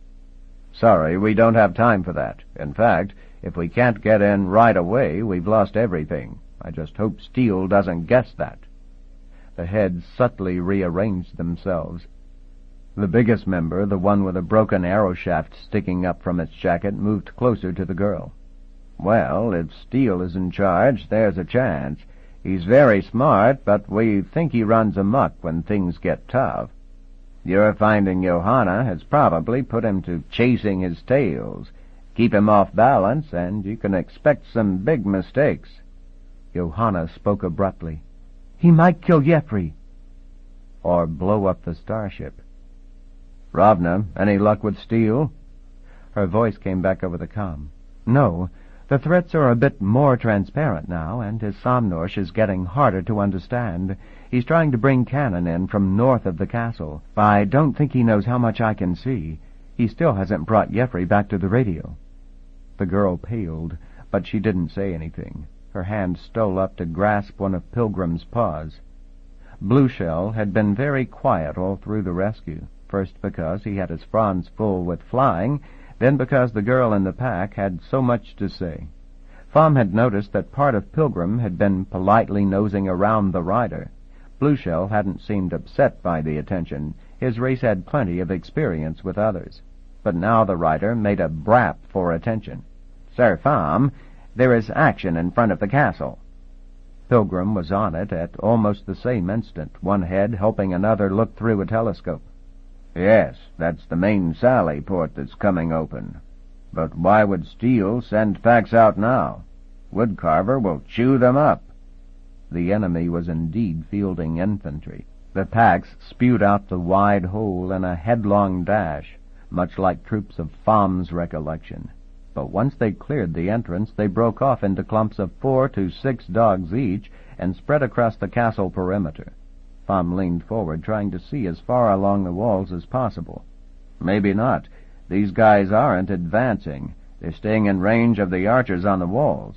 Sorry, we don't have time for that. In fact, if we can't get in right away, we've lost everything. I just hope Steele doesn't guess that. The heads subtly rearranged themselves. The biggest member, the one with a broken arrow shaft sticking up from its jacket, moved closer to the girl. Well, if Steele is in charge, there's a chance. He's very smart, but we think he runs amok when things get tough. Your finding Johanna has probably put him to chasing his tails. Keep him off balance, and you can expect some big mistakes. Johanna spoke abruptly. He might kill Jeffrey. Or blow up the starship. Ravna, any luck with Steele? Her voice came back over the comm. No, the threats are a bit more transparent now, and his Somnorsh is getting harder to understand. He's trying to bring cannon in from north of the castle. I don't think he knows how much I can see. He still hasn't brought Jeffrey back to the radio. The girl paled, but she didn't say anything. Her hand stole up to grasp one of Pilgrim's paws. Blue Shell had been very quiet all through the rescue. First because he had his fronds full with flying, then because the girl in the pack had so much to say. Pham had noticed that part of Pilgrim had been politely nosing around the rider. Blue Shell hadn't seemed upset by the attention. His race had plenty of experience with others. But now the rider made a brap for attention. "Sir Pham, there is action in front of the castle." Pilgrim was on it at almost the same instant, one head helping another look through a telescope. Yes, that's the main sally port that's coming open. But why would Steele send packs out now? Woodcarver will chew them up. The enemy was indeed fielding infantry. The packs spewed out the wide hole in a headlong dash, much like troops of Pham's recollection. but once they cleared the entrance, they broke off into clumps of four to six dogs each and spread across the castle perimeter. Pham leaned forward, trying to see as far along the walls as possible. Maybe not. These guys aren't advancing. They're staying in range of the archers on the walls.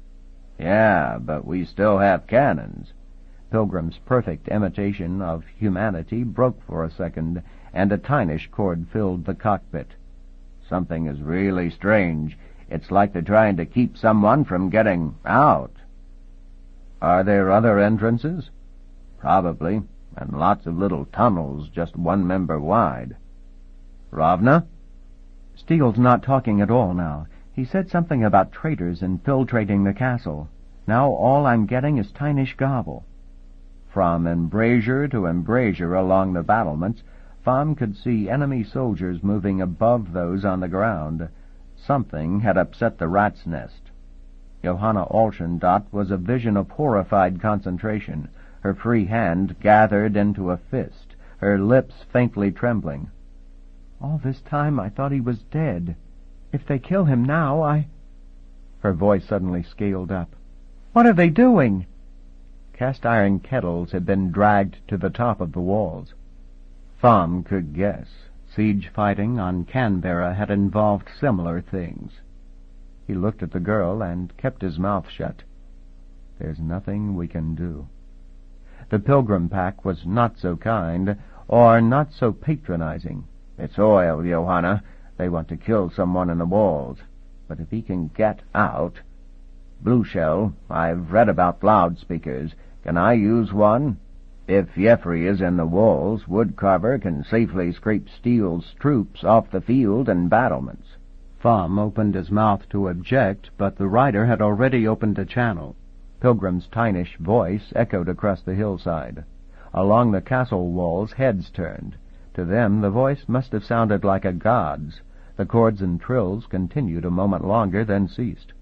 Yeah, but we still have cannons. Pilgrim's perfect imitation of humanity broke for a second, and a Tynish chord filled the cockpit. Something is really strange. It's like they're trying to keep someone from getting out. Are there other entrances? Probably, and lots of little tunnels just one member wide. Ravna? Steele's not talking at all now. He said something about traitors infiltrating the castle. Now all I'm getting is Tynish gobble. From embrasure to embrasure along the battlements, Pham could see enemy soldiers moving above those on the ground. Something had upset the rat's nest. Johanna Alschendat was a vision of horrified concentration, her free hand gathered into a fist, her lips faintly trembling. All this time I thought he was dead. If they kill him now, I... Her voice suddenly scaled up. What are they doing? Cast-iron kettles had been dragged to the top of the walls. Pham could guess. Siege fighting on Canberra had involved similar things. He looked at the girl and kept his mouth shut. There's nothing we can do. The Pilgrim pack was not so kind, or not so patronizing. It's oil, Johanna. They want to kill someone in the walls. But if he can get out... Blue Shell, I've read about loudspeakers. Can I use one? If Jeffrey is in the walls, Woodcarver can safely scrape Steele's troops off the field and battlements. Pham opened his mouth to object, but the rider had already opened a channel. Pilgrim's Tynish voice echoed across the hillside. Along the castle walls, heads turned. To them, the voice must have sounded like a god's. The chords and trills continued a moment longer, then ceased.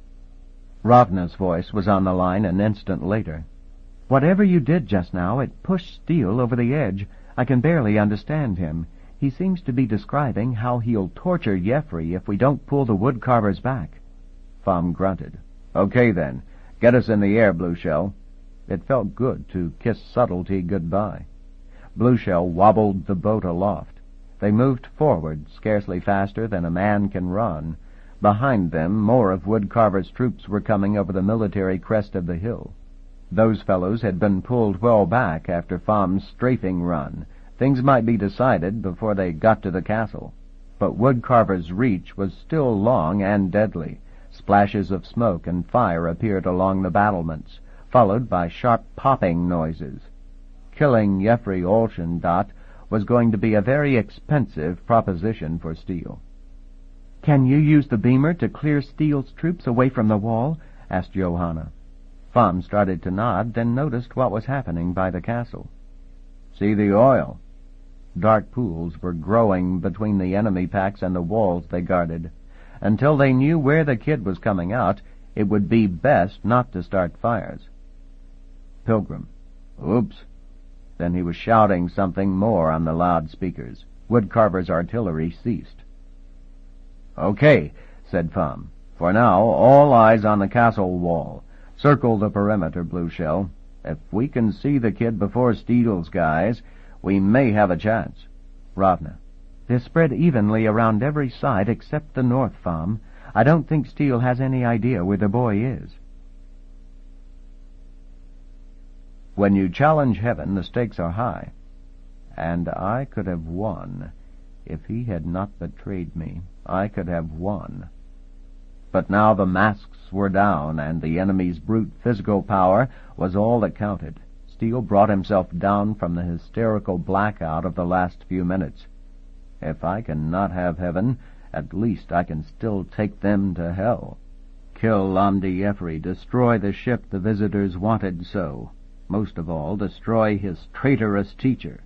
Ravna's voice was on the line an instant later. Whatever you did just now, it pushed Steele over the edge. I can barely understand him. He seems to be describing how he'll torture Jeffrey if we don't pull the Woodcarvers back. Pham grunted. Okay, then. Get us in the air, Blue Shell. It felt good to kiss subtlety goodbye. Blue Shell wobbled the boat aloft. They moved forward, scarcely faster than a man can run. Behind them, more of Woodcarver's troops were coming over the military crest of the hill. Those fellows had been pulled well back after Pham's strafing run. Things might be decided before they got to the castle. But Woodcarver's reach was still long and deadly. Splashes of smoke and fire appeared along the battlements, followed by sharp popping noises. Killing Jeffrey Alschendat was going to be a very expensive proposition for Steele. Can you use the beamer to clear Steele's troops away from the wall? Asked Johanna. Pham started to nod, then noticed what was happening by the castle. See the oil? Dark pools were growing between the enemy packs and the walls they guarded. Until they knew where the kid was coming out, it would be best not to start fires. Pilgrim. Oops. Then he was shouting something more on the loudspeakers. Woodcarver's artillery ceased. Okay, said Pham. For now, all eyes on the castle wall. Circle the perimeter, Blue Shell. If we can see the kid before Steele's guys, we may have a chance. Ravna. They're spread evenly around every side except the north, Pham. I don't think Steele has any idea where the boy is. When you challenge heaven, the stakes are high. And I could have won. If he had not betrayed me, I could have won. But now the masks were down, and the enemy's brute physical power was all that counted. Steele brought himself down from the hysterical blackout of the last few minutes. If I can not have heaven, at least I can still take them to hell. Kill Lamdi Jeffrey, destroy the ship the visitors wanted so. Most of all, destroy his traitorous teacher.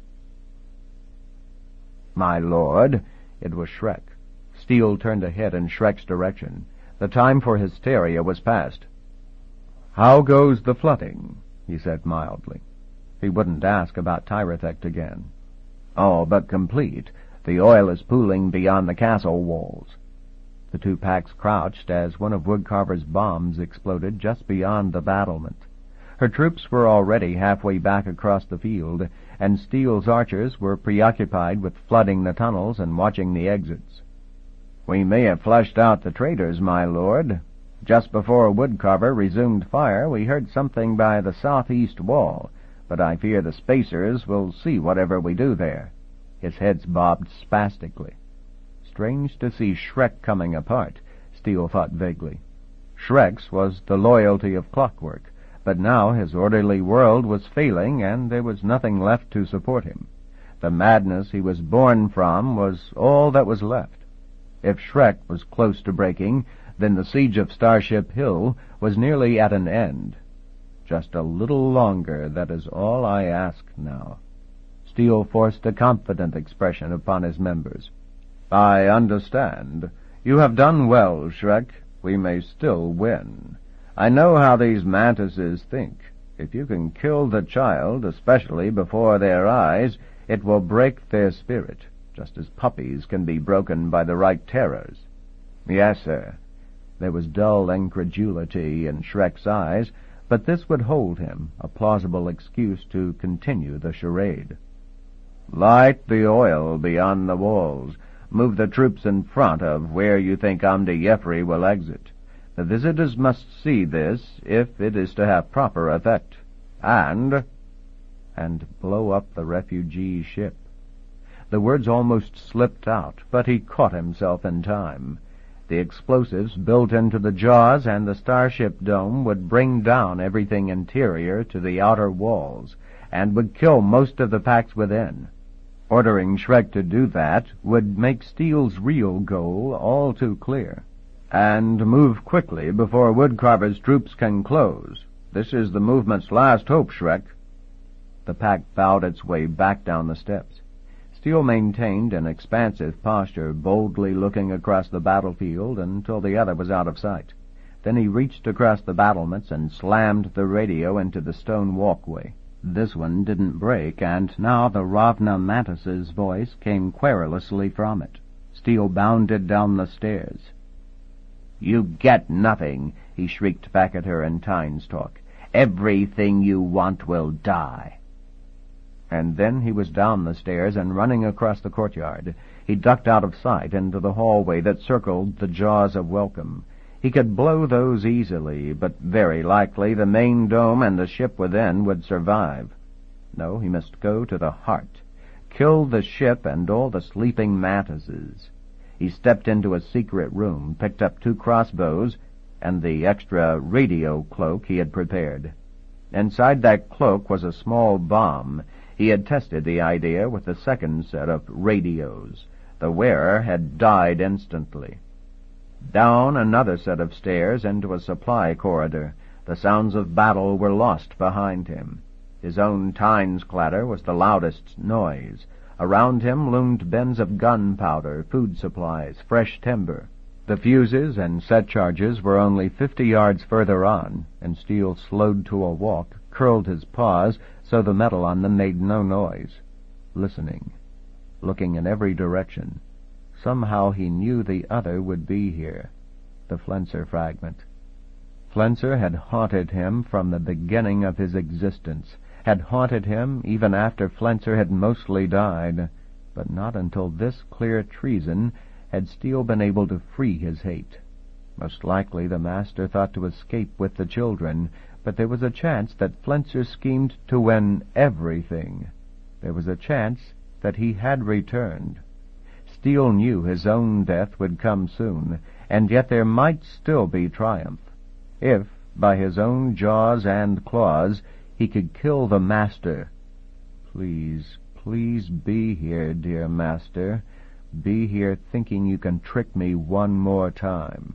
My lord, it was Shrek. Steele turned ahead in Shrek's direction. The time for hysteria was past. How goes the flooding? He said mildly. He wouldn't ask about Tyrethect again. All but complete. The oil is pooling beyond the castle walls. The two packs crouched as one of Woodcarver's bombs exploded just beyond the battlement. Her troops were already halfway back across the field, and Steele's archers were preoccupied with flooding the tunnels and watching the exits. "We may have flushed out the traitors, my lord. Just before Woodcarver resumed fire, we heard something by the southeast wall, but I fear the spacers will see whatever we do there." His head bobbed spastically. Strange to see Schreck coming apart, Steele thought vaguely. Schreck's was the loyalty of clockwork, but now his orderly world was failing, and there was nothing left to support him. The madness he was born from was all that was left. If Schreck was close to breaking, then the siege of Starship Hill was nearly at an end. Just a little longer, that is all I ask now. Steele forced a confident expression upon his members. "I understand. You have done well, Schreck. We may still win. I know how these mantises think. If you can kill the child, especially before their eyes, it will break their spirit, just as puppies can be broken by the right terrors." "Yes, sir." There was dull incredulity in Schreck's eyes, but this would hold him, a plausible excuse to continue the charade. "Light the oil beyond the walls. Move the troops in front of where you think Amdi Yefri will exit. The visitors must see this if it is to have proper effect. And—" and blow up the refugee ship. The words almost slipped out, but he caught himself in time. The explosives built into the jaws and the starship dome would bring down everything interior to the outer walls, and would kill most of the packs within. Ordering Schreck to do that would make Steele's real goal all too clear. "And move quickly before Woodcarver's troops can close. This is the movement's last hope, Schreck." The pack bowed its way back down the steps. Steele maintained an expansive posture, boldly looking across the battlefield until the other was out of sight. Then he reached across the battlements and slammed the radio into the stone walkway. This one didn't break, and now the Ravna Mantis's voice came querulously from it. Steele bounded down the stairs. "You get nothing," he shrieked back at her in Tyne's talk. "Everything you want will die." And then he was down the stairs and running across the courtyard. He ducked out of sight into the hallway that circled the jaws of welcome. He could blow those easily, but very likely the main dome and the ship within would survive. No, he must go to the heart. Kill the ship and all the sleeping mantises. He stepped into a secret room, picked up two crossbows, and the extra radio cloak he had prepared. Inside that cloak was a small bomb. He had tested the idea with the second set of radios. The wearer had died instantly. Down another set of stairs into a supply corridor. The sounds of battle were lost behind him. His own Tyne's clatter was the loudest noise. Around him loomed bins of gunpowder, food supplies, fresh timber. The fuses and set charges were only fifty yards further on, and Steele slowed to a walk, curled his paws so the metal on them made no noise. Listening, looking in every direction. Somehow he knew the other would be here. The Flenser fragment. Flenser had haunted him from the beginning of his existence, had haunted him even after Flenser had mostly died, but not until this clear treason had Steele been able to free his hate. Most likely the master thought to escape with the children, but there was a chance that Flenser schemed to win everything. There was a chance that he had returned. Steele knew his own death would come soon, and yet there might still be triumph, if, by his own jaws and claws, he could kill the master. Please, please be here, dear master. Be here thinking you can trick me one more time.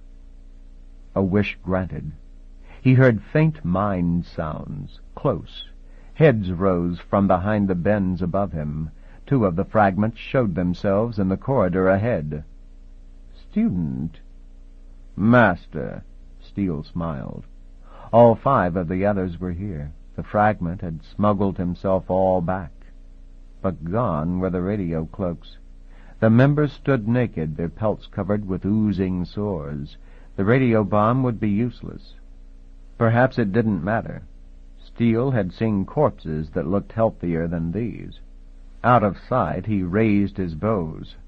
A wish granted. He heard faint mine sounds, close. Heads rose from behind the bends above him. Two of the fragments showed themselves in the corridor ahead. Student. Master. Steele smiled. All five of the others were here. The fragment had smuggled himself all back. But gone were the radio cloaks. The members stood naked, their pelts covered with oozing sores. The radio bomb would be useless. Perhaps it didn't matter. Steele had seen corpses that looked healthier than these. Out of sight, he raised his bows.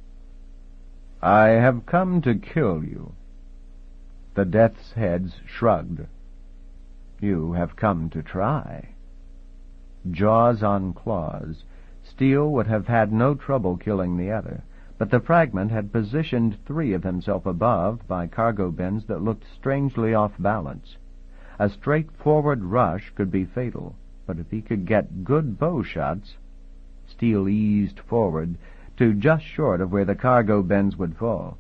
"I have come to kill you." The death's heads shrugged. "You have come to try." Jaws on claws, Steele would have had no trouble killing the other, but the fragment had positioned three of himself above by cargo bins that looked strangely off balance. A straightforward rush could be fatal, but if he could get good bow shots... Steele eased forward to just short of where the cargo bins would fall.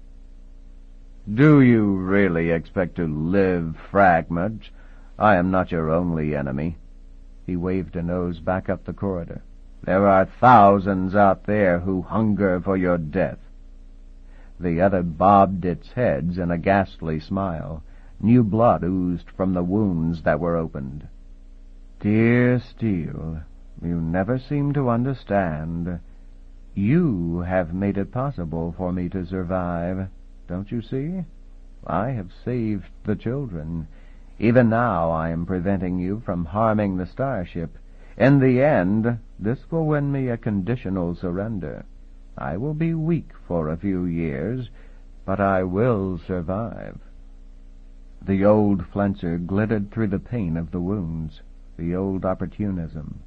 "Do you really expect to live, Fragment? I am not your only enemy." He waved a nose back up the corridor. "There are thousands out there who hunger for your death." The other bobbed its heads in a ghastly smile. New blood oozed from the wounds that were opened. "Dear Steele, you never seem to understand. You have made it possible for me to survive. Don't you see? I have saved the children. Even now I am preventing you from harming the starship. In the end, this will win me a conditional surrender. I will be weak for a few years, but I will survive." The old flencer glittered through the pain of the wounds, the old opportunism.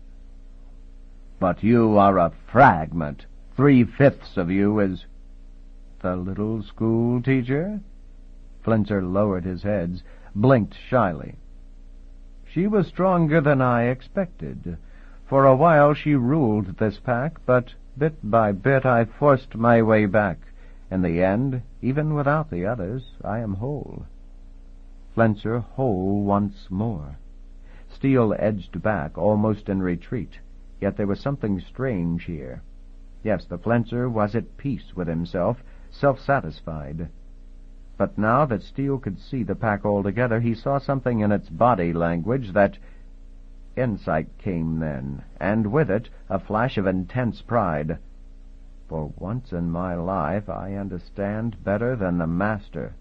"But you are a fragment. Three-fifths of you is—" "The little school teacher?" Flencer lowered his head, blinked shyly. "She was stronger than I expected. For a while she ruled this pack, but bit by bit I forced my way back. In the end, even without the others, I am whole." Flencer whole once more. Steele edged back, almost in retreat, yet there was something strange here. Yes, the Flencer was at peace with himself, self-satisfied. But now that Steele could see the pack altogether, he saw something in its body language that... Insight came then, and with it a flash of intense pride. For once in my life I understand better than the master.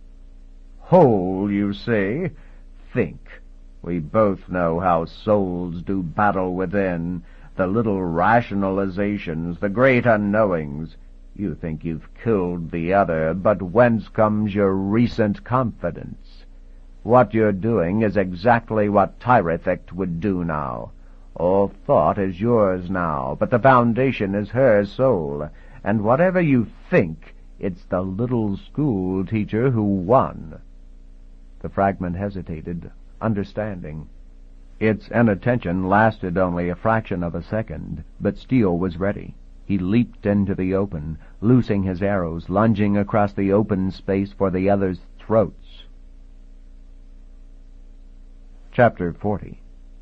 "Whole, you say? Think. We both know how souls do battle within, the little rationalizations, the great unknowings. You think you've killed the other, but whence comes your recent confidence? What you're doing is exactly what Tyrethect would do now. All thought is yours now, but the foundation is her soul, and whatever you think, it's the little school teacher who won." The fragment hesitated, understanding. Its inattention lasted only a fraction of a second, but Steele was ready. He leaped into the open, loosing his arrows, lunging across the open space for the others' throats. Chapter forty.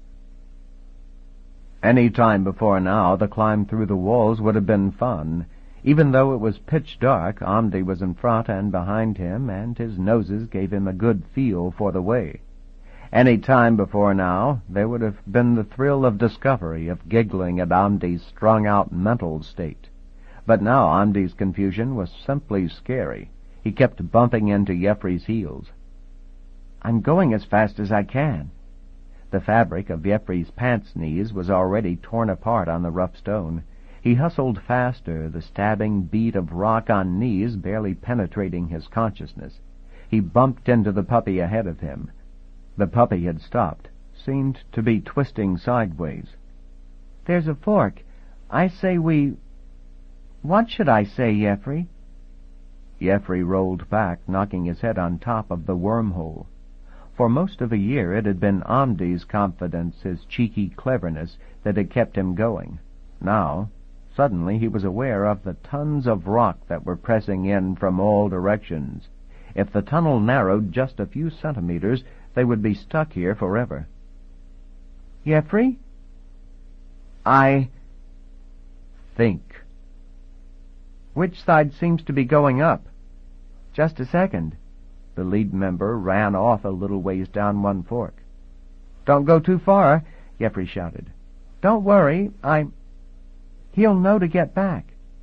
Any time before now, the climb through the walls would have been fun. Even though it was pitch dark, Amdi was in front and behind him, and his noses gave him a good feel for the way. Any time before now, there would have been the thrill of discovery, of giggling at Amdi's strung-out mental state. But now Amdi's confusion was simply scary. He kept bumping into Jeffrey's heels. "I'm going as fast as I can." The fabric of Jeffrey's pants knees was already torn apart on the rough stone. He hustled faster, the stabbing beat of rock on knees barely penetrating his consciousness. He bumped into the puppy ahead of him. The puppy had stopped, seemed to be twisting sideways. "There's a fork. I say we—" "What should I say, Jeffrey?" Jeffrey rolled back, knocking his head on top of the wormhole. For most of a year it had been Amdi's confidence, his cheeky cleverness, that had kept him going. Now, suddenly he was aware of the tons of rock that were pressing in from all directions. If the tunnel narrowed just a few centimeters, they would be stuck here forever. "Jeffrey?" "I... think." "Which side seems to be going up?" "Just a second." The lead member ran off a little ways down one fork. "Don't go too far," Jeffrey shouted. "Don't worry, I'm—" "He'll know to get back."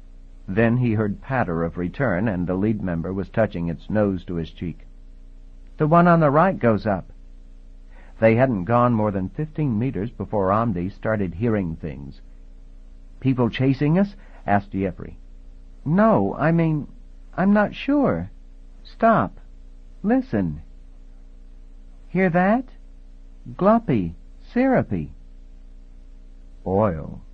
Then he heard patter of return, and the lead member was touching its nose to his cheek. "The one on the right goes up." They hadn't gone more than fifteen meters before Amdi started hearing things. "People chasing us?" asked Jeffrey. "No, I mean, I'm not sure. Stop. Listen. Hear that? Gloppy, syrupy." Oil.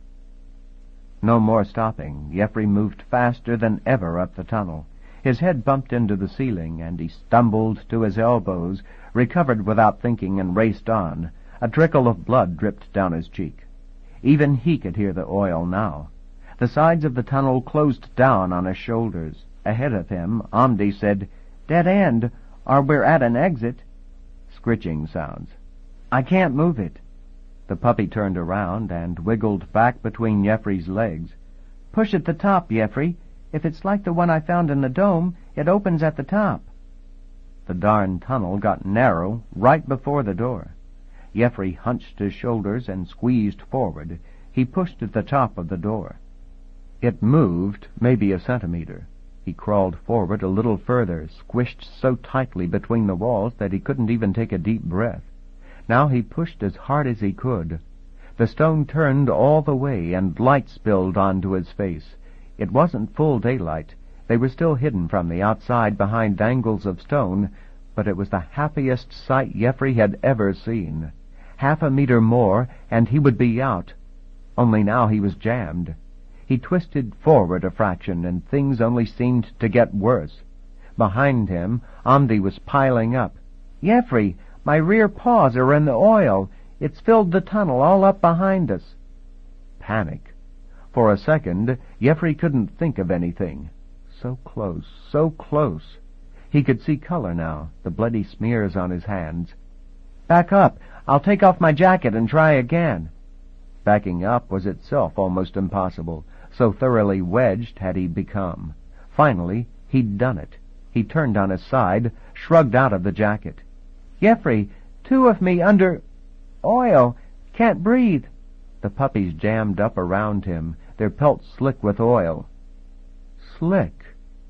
No more stopping. Jeffrey moved faster than ever up the tunnel. His head bumped into the ceiling, and he stumbled to his elbows, recovered without thinking, and raced on. A trickle of blood dripped down his cheek. Even he could hear the oil now. The sides of the tunnel closed down on his shoulders. Ahead of him, Amdi said, "Dead end, or we're at an exit." Scritching sounds. "I can't move it." The puppy turned around and wiggled back between Jeffrey's legs. "Push at the top, Jeffrey. If it's like the one I found in the dome, it opens at the top." The darn tunnel got narrow right before the door. Jeffrey hunched his shoulders and squeezed forward. He pushed at the top of the door. It moved maybe a centimeter. He crawled forward a little further, squished so tightly between the walls that he couldn't even take a deep breath. Now he pushed as hard as he could. The stone turned all the way, and light spilled onto his face. It wasn't full daylight. They were still hidden from the outside behind angles of stone, but it was the happiest sight Jeffrey had ever seen. Half a meter more, and he would be out. Only now he was jammed. He twisted forward a fraction, and things only seemed to get worse. Behind him, Amdi was piling up. "Jeffrey, my rear paws are in the oil. It's filled the tunnel all up behind us." Panic. For a second, Jeffrey couldn't think of anything. So close, so close. He could see color now, the bloody smears on his hands. "Back up. I'll take off my jacket and try again." Backing up was itself almost impossible, so thoroughly wedged had he become. Finally, he'd done it. He turned on his side, shrugged out of the jacket. "Jeffrey, two of me under... oil. Can't breathe." The puppies jammed up around him, their pelts slick with oil. Slick.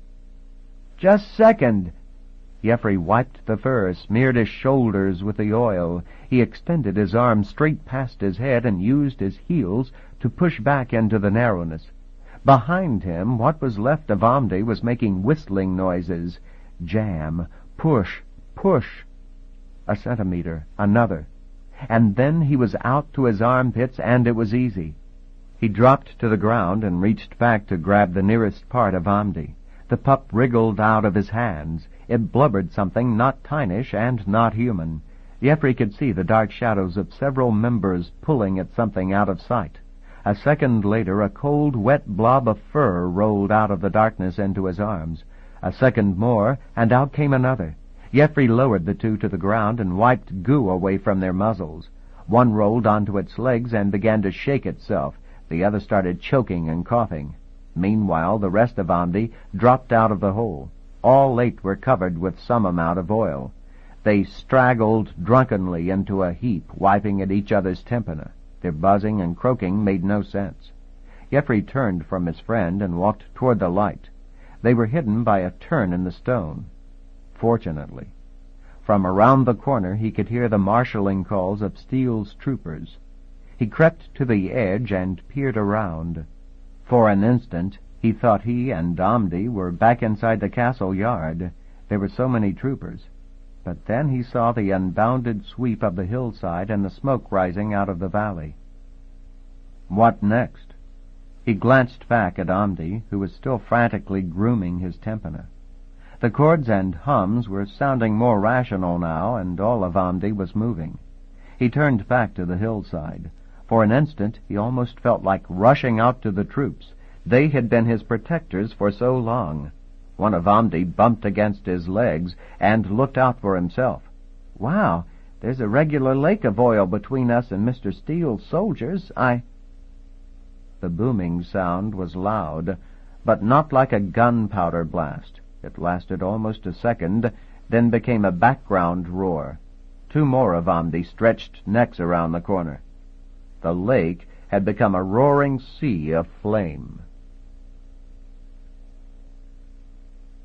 "Just second." Jeffrey wiped the fur, smeared his shoulders with the oil. He extended his arm straight past his head and used his heels to push back into the narrowness. Behind him, what was left of Amdi was making whistling noises. Jam. Push. Push. A centimeter. Another. And then he was out to his armpits, and it was easy. He dropped to the ground and reached back to grab the nearest part of Amdi. The pup wriggled out of his hands. It blubbered something not Tynish and not human. Jeffrey could see the dark shadows of several members pulling at something out of sight. A second later, a cold, wet blob of fur rolled out of the darkness into his arms. A second more, and out came another. Jeffrey lowered the two to the ground and wiped goo away from their muzzles. One rolled onto its legs and began to shake itself. The other started choking and coughing. Meanwhile, the rest of Amdi dropped out of the hole. All eight were covered with some amount of oil. They straggled drunkenly into a heap, wiping at each other's tympana. Their buzzing and croaking made no sense. Jeffrey turned from his friend and walked toward the light. They were hidden by a turn in the stone. Fortunately. From around the corner he could hear the marshalling calls of Steele's troopers. He crept to the edge and peered around. For an instant, he thought he and Amdi were back inside the castle yard. There were so many troopers. But then he saw the unbounded sweep of the hillside and the smoke rising out of the valley. What next? He glanced back at Amdi, who was still frantically grooming his tympana. The chords and hums were sounding more rational now, and all of Amdi was moving. He turned back to the hillside. For an instant, he almost felt like rushing out to the troops. They had been his protectors for so long. One of Amdi bumped against his legs and looked out for himself. "Wow, there's a regular lake of oil between us and Mister Steele's soldiers. I—" The booming sound was loud, but not like a gunpowder blast. It lasted almost a second, then became a background roar. Two more of Amdi stretched necks around the corner. The lake had become a roaring sea of flame.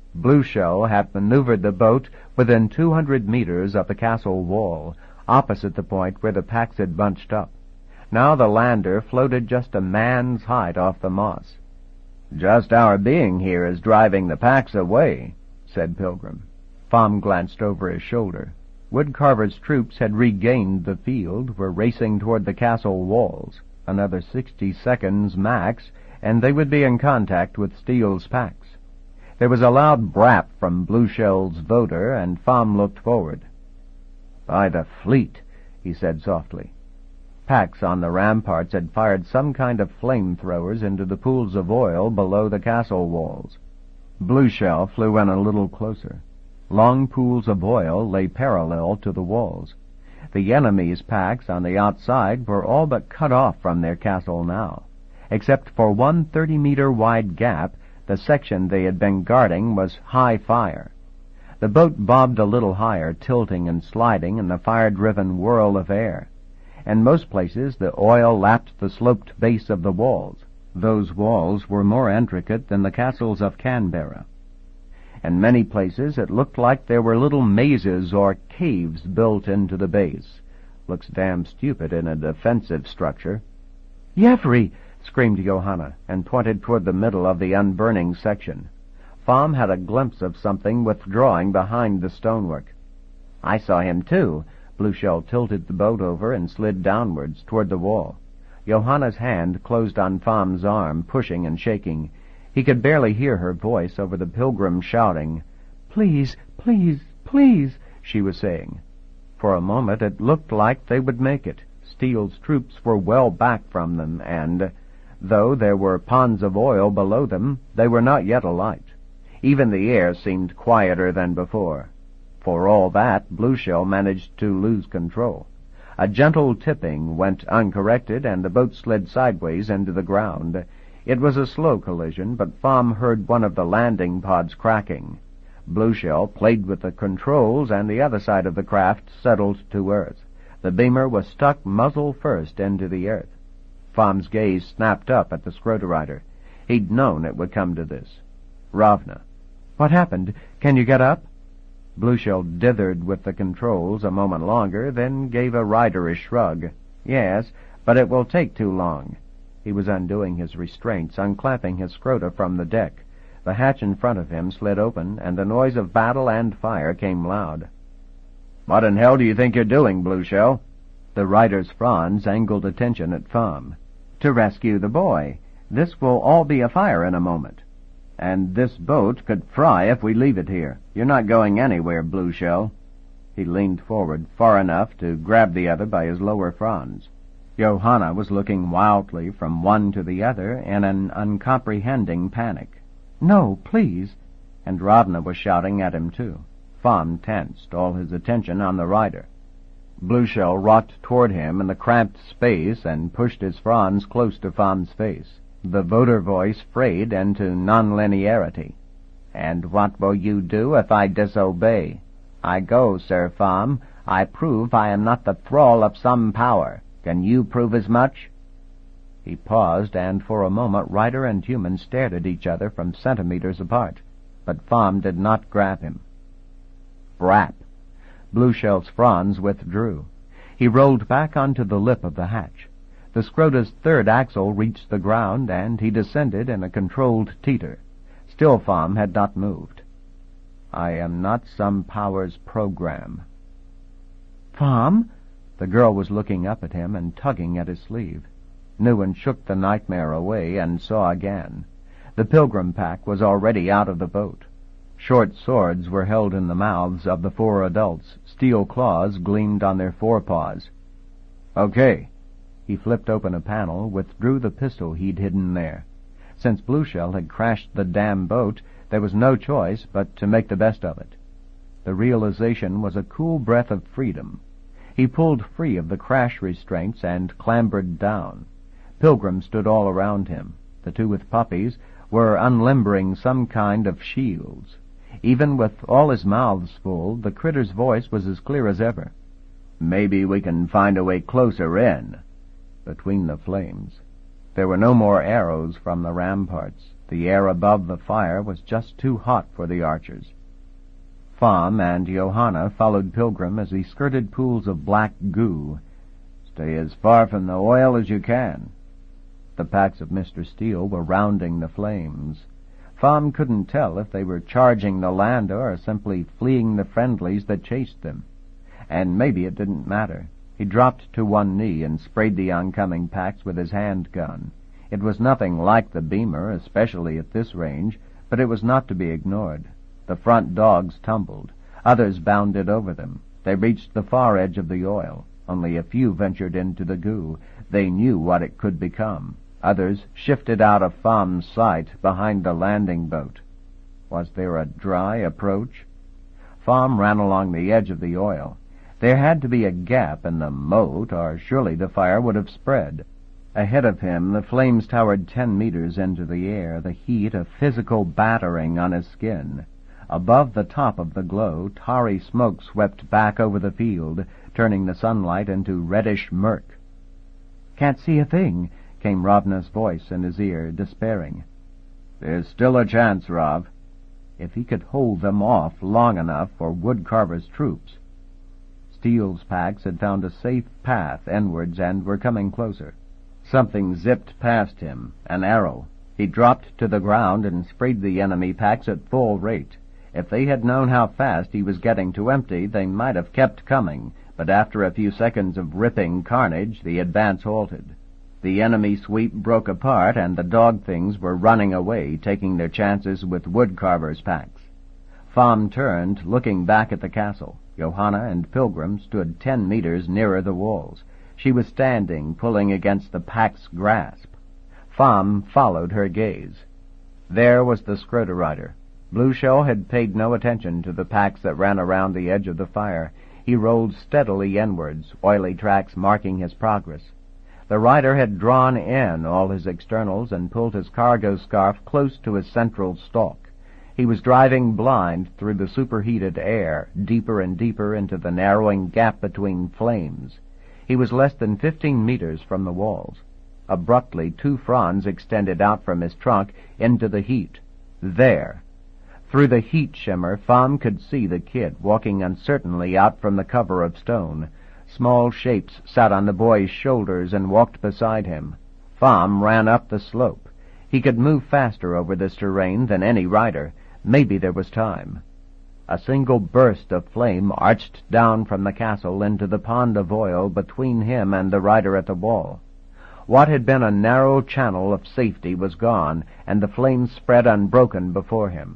Blueshell had maneuvered the boat within two hundred meters of the castle wall, opposite the point where the packs had bunched up. Now the lander floated just a man's height off the moss. "Just our being here is driving the packs away," said Pilgrim. Pham glanced over his shoulder. Woodcarver's troops had regained the field, were racing toward the castle walls. Another sixty seconds max, and they would be in contact with Steele's packs. There was a loud brap from Blueshell's voter, and Pham looked forward. "By the fleet," he said softly. Packs on the ramparts had fired some kind of flamethrowers into the pools of oil below the castle walls. Blueshell flew in a little closer. Long pools of oil lay parallel to the walls. The enemy's packs on the outside were all but cut off from their castle now. Except for one thirty-meter-wide gap, the section they had been guarding was high fire. The boat bobbed a little higher, tilting and sliding in the fire-driven whirl of air. In most places the oil lapped the sloped base of the walls. Those walls were more intricate than the castles of Canberra. In many places it looked like there were little mazes or caves built into the base. Looks damn stupid in a defensive structure. "Jeffrey!" screamed Johanna, and pointed toward the middle of the unburning section. Pham had a glimpse of something withdrawing behind the stonework. "I saw him too." Blueshell tilted the boat over and slid downwards toward the wall. Johanna's hand closed on Pham's arm, pushing and shaking. He could barely hear her voice over the Pilgrim shouting. "Please, please, please," she was saying. For a moment it looked like they would make it. Steele's troops were well back from them, and, though there were ponds of oil below them, they were not yet alight. Even the air seemed quieter than before. For all that, Blueshell managed to lose control. A gentle tipping went uncorrected, and the boat slid sideways into the ground. It was a slow collision, but Pham heard one of the landing pods cracking. Blueshell played with the controls, and the other side of the craft settled to earth. The beamer was stuck muzzle first into the earth. Pham's gaze snapped up at the Scrotorider. He'd known it would come to this. "Ravna." "What happened? Can you get up?" Blueshell dithered with the controls a moment longer, then gave a riderish shrug. "Yes, but it will take too long." He was undoing his restraints, unclamping his Scrota from the deck. The hatch in front of him slid open, and the noise of battle and fire came loud. "What in hell do you think you're doing, Blueshell?" The rider's fronds angled attention at Pham. "To rescue the boy. This will all be afire in a moment. And this boat could fry if we leave it here. You're not going anywhere, Blueshell." He leaned forward far enough to grab the other by his lower fronds. Johanna was looking wildly from one to the other in an uncomprehending panic. "No, please!" And Ravna was shouting at him too. Pham tensed, all his attention on the rider. Blueshell rocked toward him in the cramped space and pushed his fronds close to Pham's face. The voter voice frayed into nonlinearity. "And what will you do if I disobey? I go, Sir Pham. I prove I am not the thrall of some power. Can you prove as much?" He paused, and for a moment rider and human stared at each other from centimeters apart. But Pham did not grab him. Brap! Blueshell's fronds withdrew. He rolled back onto the lip of the hatch. The Scrota's third axle reached the ground, and he descended in a controlled teeter. Still Pham had not moved. "I am not some power's program." "Pham?" The girl was looking up at him and tugging at his sleeve. Newen shook the nightmare away and saw again. The Pilgrim pack was already out of the boat. Short swords were held in the mouths of the four adults. Steel claws gleamed on their forepaws. "Okay." He flipped open a panel, withdrew the pistol he'd hidden there. Since Blueshell had crashed the damn boat, there was no choice but to make the best of it. The realization was a cool breath of freedom. He pulled free of the crash restraints and clambered down. Pilgrim stood all around him. The two with puppies were unlimbering some kind of shields. Even with all his mouths full, the critter's voice was as clear as ever. "Maybe we can find a way closer in." Between the flames. There were no more arrows from the ramparts. The air above the fire was just too hot for the archers. Pham and Johanna followed Pilgrim as he skirted pools of black goo. "Stay as far from the oil as you can." The packs of Mister Steele were rounding the flames. Pham couldn't tell if they were charging the Landa or simply fleeing the friendlies that chased them. And maybe it didn't matter. He dropped to one knee and sprayed the oncoming packs with his handgun. It was nothing like the Beamer, especially at this range, but it was not to be ignored. The front dogs tumbled. Others bounded over them. They reached the far edge of the oil. Only a few ventured into the goo. They knew what it could become. Others shifted out of Pham's sight behind the landing boat. Was there a dry approach? Pham ran along the edge of the oil. There had to be a gap in the moat, or surely the fire would have spread. Ahead of him, the flames towered ten meters into the air, the heat a physical battering on his skin. Above the top of the glow, tarry smoke swept back over the field, turning the sunlight into reddish murk. "Can't see a thing," came Ravna's voice in his ear, despairing. "There's still a chance, Rav." If he could hold them off long enough for Woodcarver's troops. Steele's packs had found a safe path endwards and were coming closer. Something zipped past him, an arrow. He dropped to the ground and sprayed the enemy packs at full rate. If they had known how fast he was getting to empty, they might have kept coming, but after a few seconds of ripping carnage, the advance halted. The enemy sweep broke apart, and the dog things were running away, taking their chances with Woodcarver's packs. Pham turned, looking back at the castle. Johanna and Pilgrim stood ten meters nearer the walls. She was standing, pulling against the pack's grasp. Pham followed her gaze. There was the Scroder rider. Blueshell had paid no attention to the packs that ran around the edge of the fire. He rolled steadily inwards, oily tracks marking his progress. The rider had drawn in all his externals and pulled his cargo scarf close to his central stalk. He was driving blind through the superheated air, deeper and deeper into the narrowing gap between flames. He was less than fifteen meters from the walls. Abruptly, two fronds extended out from his trunk into the heat. There! Through the heat shimmer, Pham could see the kid walking uncertainly out from the cover of stone. Small shapes sat on the boy's shoulders and walked beside him. Pham ran up the slope. He could move faster over this terrain than any rider. Maybe there was time. A single burst of flame arched down from the castle into the pond of oil between him and the rider at the wall. What had been a narrow channel of safety was gone, and the flames spread unbroken before him.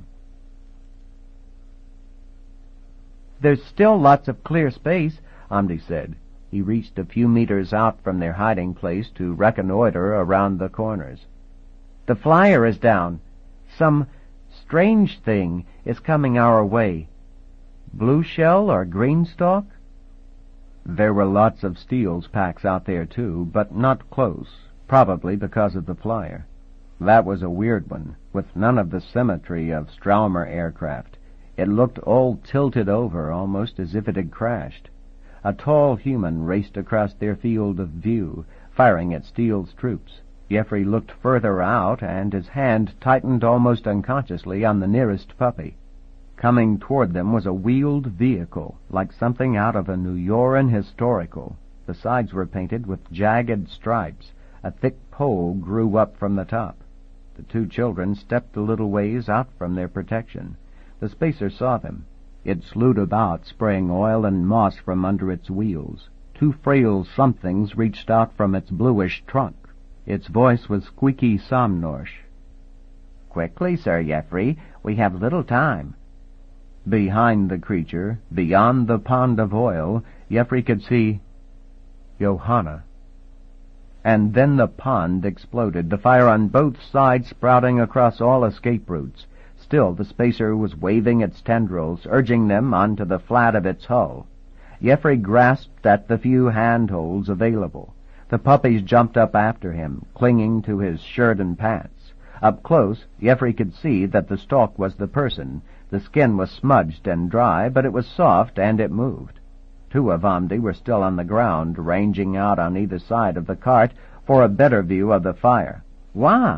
"There's still lots of clear space," Amdi said. He reached a few meters out from their hiding place to reconnoiter around the corners. "The flyer is down. Some strange thing is coming our way. Blueshell or Greenstalk?" There were lots of Steele's packs out there, too, but not close, probably because of the flyer. That was a weird one, with none of the symmetry of Straumer aircraft. It looked all tilted over, almost as if it had crashed. A tall human raced across their field of view, firing at Steele's troops. Jeffrey looked further out, and his hand tightened almost unconsciously on the nearest puppy. Coming toward them was a wheeled vehicle, like something out of a New Yoran historical. The sides were painted with jagged stripes. A thick pole grew up from the top. The two children stepped a little ways out from their protection. The spacer saw them. It slewed about, spraying oil and moss from under its wheels. Two frail somethings reached out from its bluish trunk. Its voice was squeaky Somnorsh. "Quickly, Sir Jeffrey. We have little time." Behind the creature, beyond the pond of oil, Jeffrey could see Johanna. And then the pond exploded, the fire on both sides sprouting across all escape routes. Still, the spacer was waving its tendrils, urging them onto the flat of its hull. Jeffrey grasped at the few handholds available. The puppies jumped up after him, clinging to his shirt and pants. Up close, Jeffrey could see that the stalk was the person. The skin was smudged and dry, but it was soft, and it moved. Two of Amdi were still on the ground, ranging out on either side of the cart for a better view of the fire. "Wah!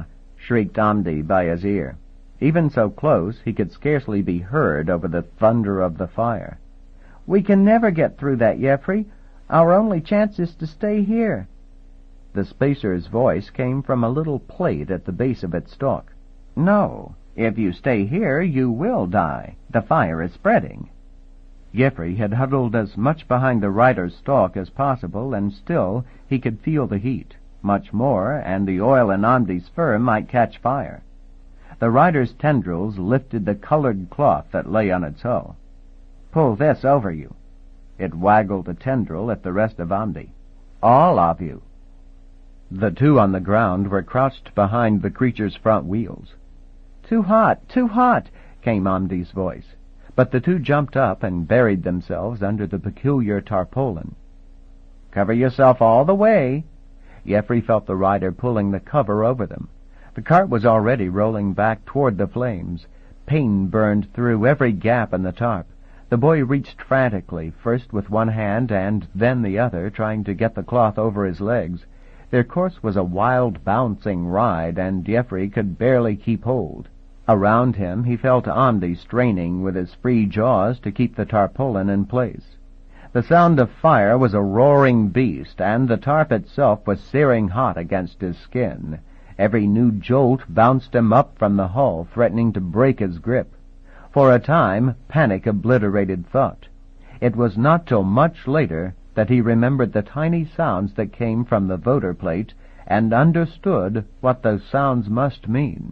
shrieked Amdi by his ear. Even so close, he could scarcely be heard over the thunder of the fire. "We can never get through that, Jeffrey. Our only chance is to stay here." The spacer's voice came from a little plate at the base of its stalk. "No. If you stay here, you will die. The fire is spreading." Jeffrey had huddled as much behind the rider's stalk as possible, and still he could feel the heat. Much more, and the oil in Amdi's fur might catch fire. The rider's tendrils lifted the colored cloth that lay on its hull. "Pull this over you." It waggled a tendril at the rest of Amdi. "All of you." The two on the ground were crouched behind the creature's front wheels. "Too hot, too hot," came Amdi's voice, but the two jumped up and buried themselves under the peculiar tarpaulin. "Cover yourself all the way." Jeffrey felt the rider pulling the cover over them. The cart was already rolling back toward the flames. Pain burned through every gap in the tarp. The boy reached frantically, first with one hand and then the other, trying to get the cloth over his legs. Their course was a wild, bouncing ride, and Jeffrey could barely keep hold. Around him he felt Amdi straining with his free jaws to keep the tarpaulin in place. The sound of fire was a roaring beast, and the tarp itself was searing hot against his skin. Every new jolt bounced him up from the hull, threatening to break his grip. For a time, panic obliterated thought. It was not till much later that he remembered the tiny sounds that came from the voter plate and understood what those sounds must mean.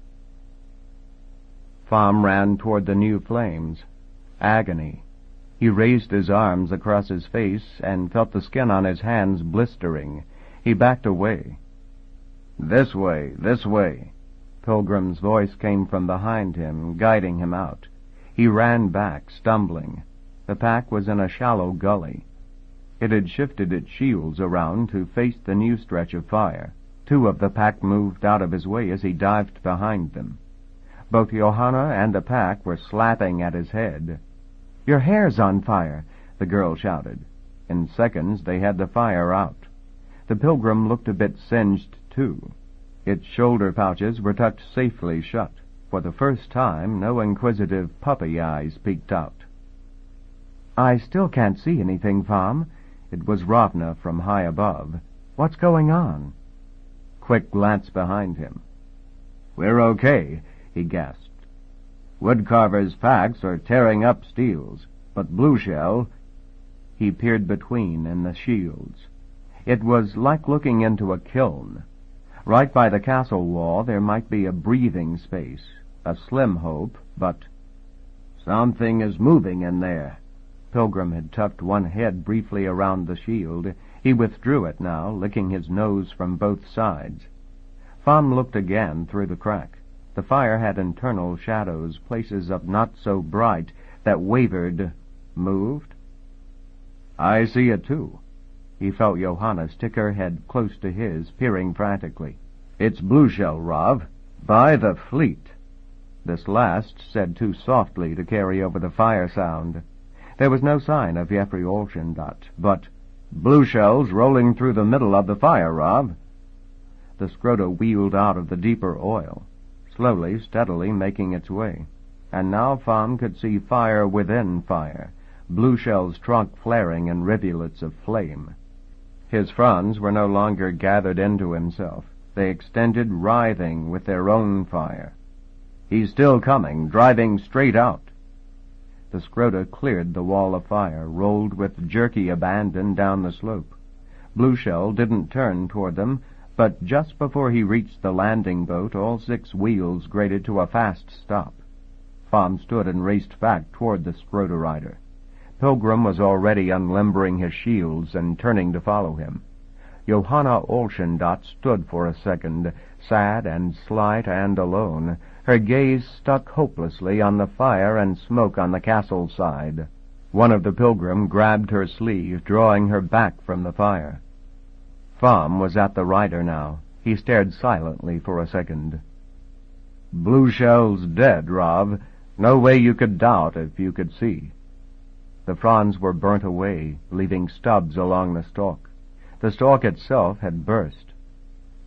Pham ran toward the new flames. Agony. He raised his arms across his face and felt the skin on his hands blistering. He backed away. "This way, this way." Pilgrim's voice came from behind him, guiding him out. He ran back, stumbling. The pack was in a shallow gully. It had shifted its shields around to face the new stretch of fire. Two of the pack moved out of his way as he dived behind them. Both Johanna and the pack were slapping at his head. "Your hair's on fire," the girl shouted. In seconds they had the fire out. The pilgrim looked a bit singed, too. Its shoulder pouches were tucked safely shut. For the first time, no inquisitive puppy eyes peeked out. "I still can't see anything, Pham." It was Ravna from high above. "What's going on?" Quick glance behind him. "We're okay," he gasped. "Woodcarver's packs are tearing up steels, but Blueshell—" He peered between in the shields. It was like looking into a kiln. Right by the castle wall there might be a breathing space, a slim hope, but... "Something is moving in there." Pilgrim had tucked one head briefly around the shield. He withdrew it now, licking his nose from both sides. Pham looked again through the crack. The fire had internal shadows, places of not so bright, that wavered, moved. "I see it too." He felt Johanna stick her head close to his, peering frantically. "It's Blueshell, Rav. By the fleet." This last said too softly to carry over the fire sound. There was no sign of Jeffrey Olchendat, but "Blueshell's rolling through the middle of the fire, Rav." The Scrota wheeled out of the deeper oil, slowly, steadily making its way. And now Pham could see fire within fire, Blueshell's trunk flaring in rivulets of flame. His fronds were no longer gathered into himself. They extended writhing with their own fire. "He's still coming, driving straight out." The Scrota cleared the wall of fire, rolled with jerky abandon down the slope. Blueshell didn't turn toward them, but just before he reached the landing boat, all six wheels grated to a fast stop. Pham stood and raced back toward the Scrota rider. Pilgrim was already unlimbering his shields and turning to follow him. Johanna Olchendat stood for a second, sad and slight and alone, her gaze stuck hopelessly on the fire and smoke on the castle side. One of the pilgrim grabbed her sleeve, drawing her back from the fire. Pham was at the rider now. He stared silently for a second. "Blueshell's dead, Rav. No way you could doubt if you could see." The fronds were burnt away, leaving stubs along the stalk. The stalk itself had burst.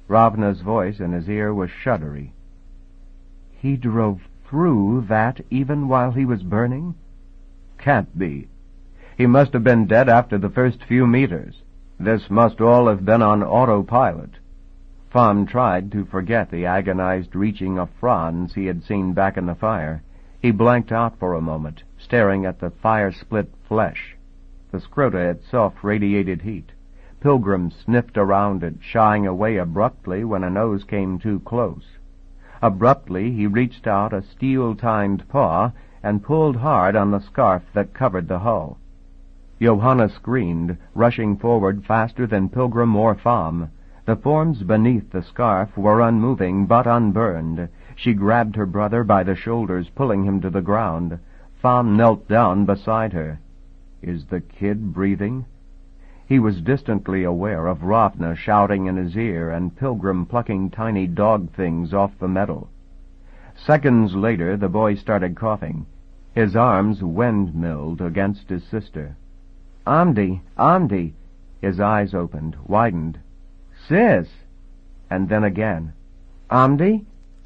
Ravna's voice in his ear was shuddery. "He drove through that even while he was burning?" "Can't be. He must have been dead after the first few meters. This must all have been on autopilot." Pham tried to forget the agonized reaching of fronds he had seen back in the fire. He blanked out for a moment, staring at the fire-split flesh. The scrota itself radiated heat. Pilgrim sniffed around it, shying away abruptly when a nose came too close. Abruptly he reached out a steel-tined paw and pulled hard on the scarf that covered the hull. Johanna screamed, rushing forward faster than Pilgrim or Pham. The forms beneath the scarf were unmoving but unburned. She grabbed her brother by the shoulders, pulling him to the ground. Pham knelt down beside her. "Is the kid breathing?" He was distantly aware of Ravna shouting in his ear and Pilgrim plucking tiny dog things off the metal. Seconds later the boy started coughing. His arms windmilled against his sister. "Amdi! Amdi!" His eyes opened, widened. "Sis!" And then again. "Amdi?"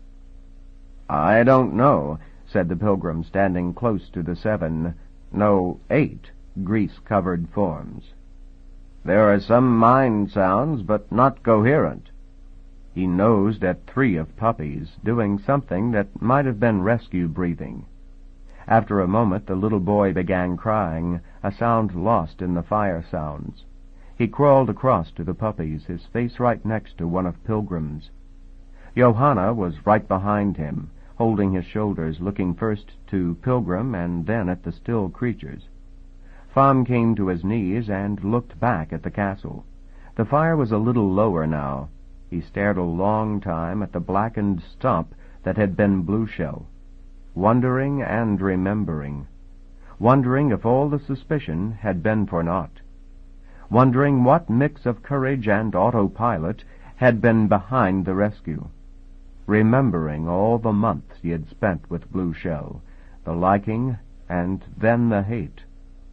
"I don't know," said the Pilgrim, standing close to the seven, no, eight, grease-covered forms. "There are some mind sounds, but not coherent." He nosed at three of Puppy's, doing something that might have been rescue breathing. After a moment the little boy began crying, a sound lost in the fire sounds. He crawled across to the Puppies, his face right next to one of Pilgrim's. Johanna was right behind him, holding his shoulders, looking first to Pilgrim and then at the still creatures. Pham came to his knees and looked back at the castle. The fire was a little lower now. He stared a long time at the blackened stump that had been Blue Shell, wondering and remembering, wondering if all the suspicion had been for naught, wondering what mix of courage and autopilot had been behind the rescue, remembering all the months he had spent with Blue Shell, the liking and then the hate.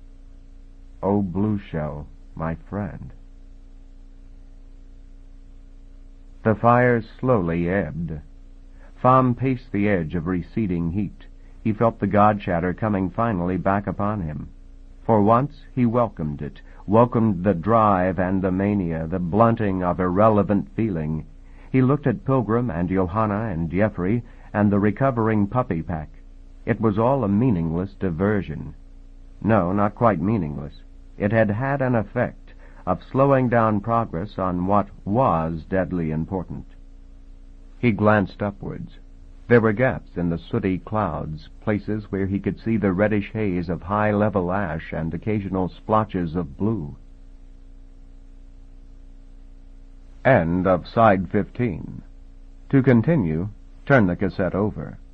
Oh, Blue Shell, my friend. The fire slowly ebbed. Pham paced the edge of receding heat. He felt the god chatter coming finally back upon him. For once he welcomed it, welcomed the drive and the mania, the blunting of irrelevant feeling. He looked at Pilgrim and Johanna and Jeffrey and the recovering puppy pack. It was all a meaningless diversion. No, not quite meaningless. It had had an effect of slowing down progress on what was deadly important. He glanced upwards. There were gaps in the sooty clouds, places where he could see the reddish haze of high-level ash and occasional splotches of blue. End of Side fifteen. To continue, turn the cassette over.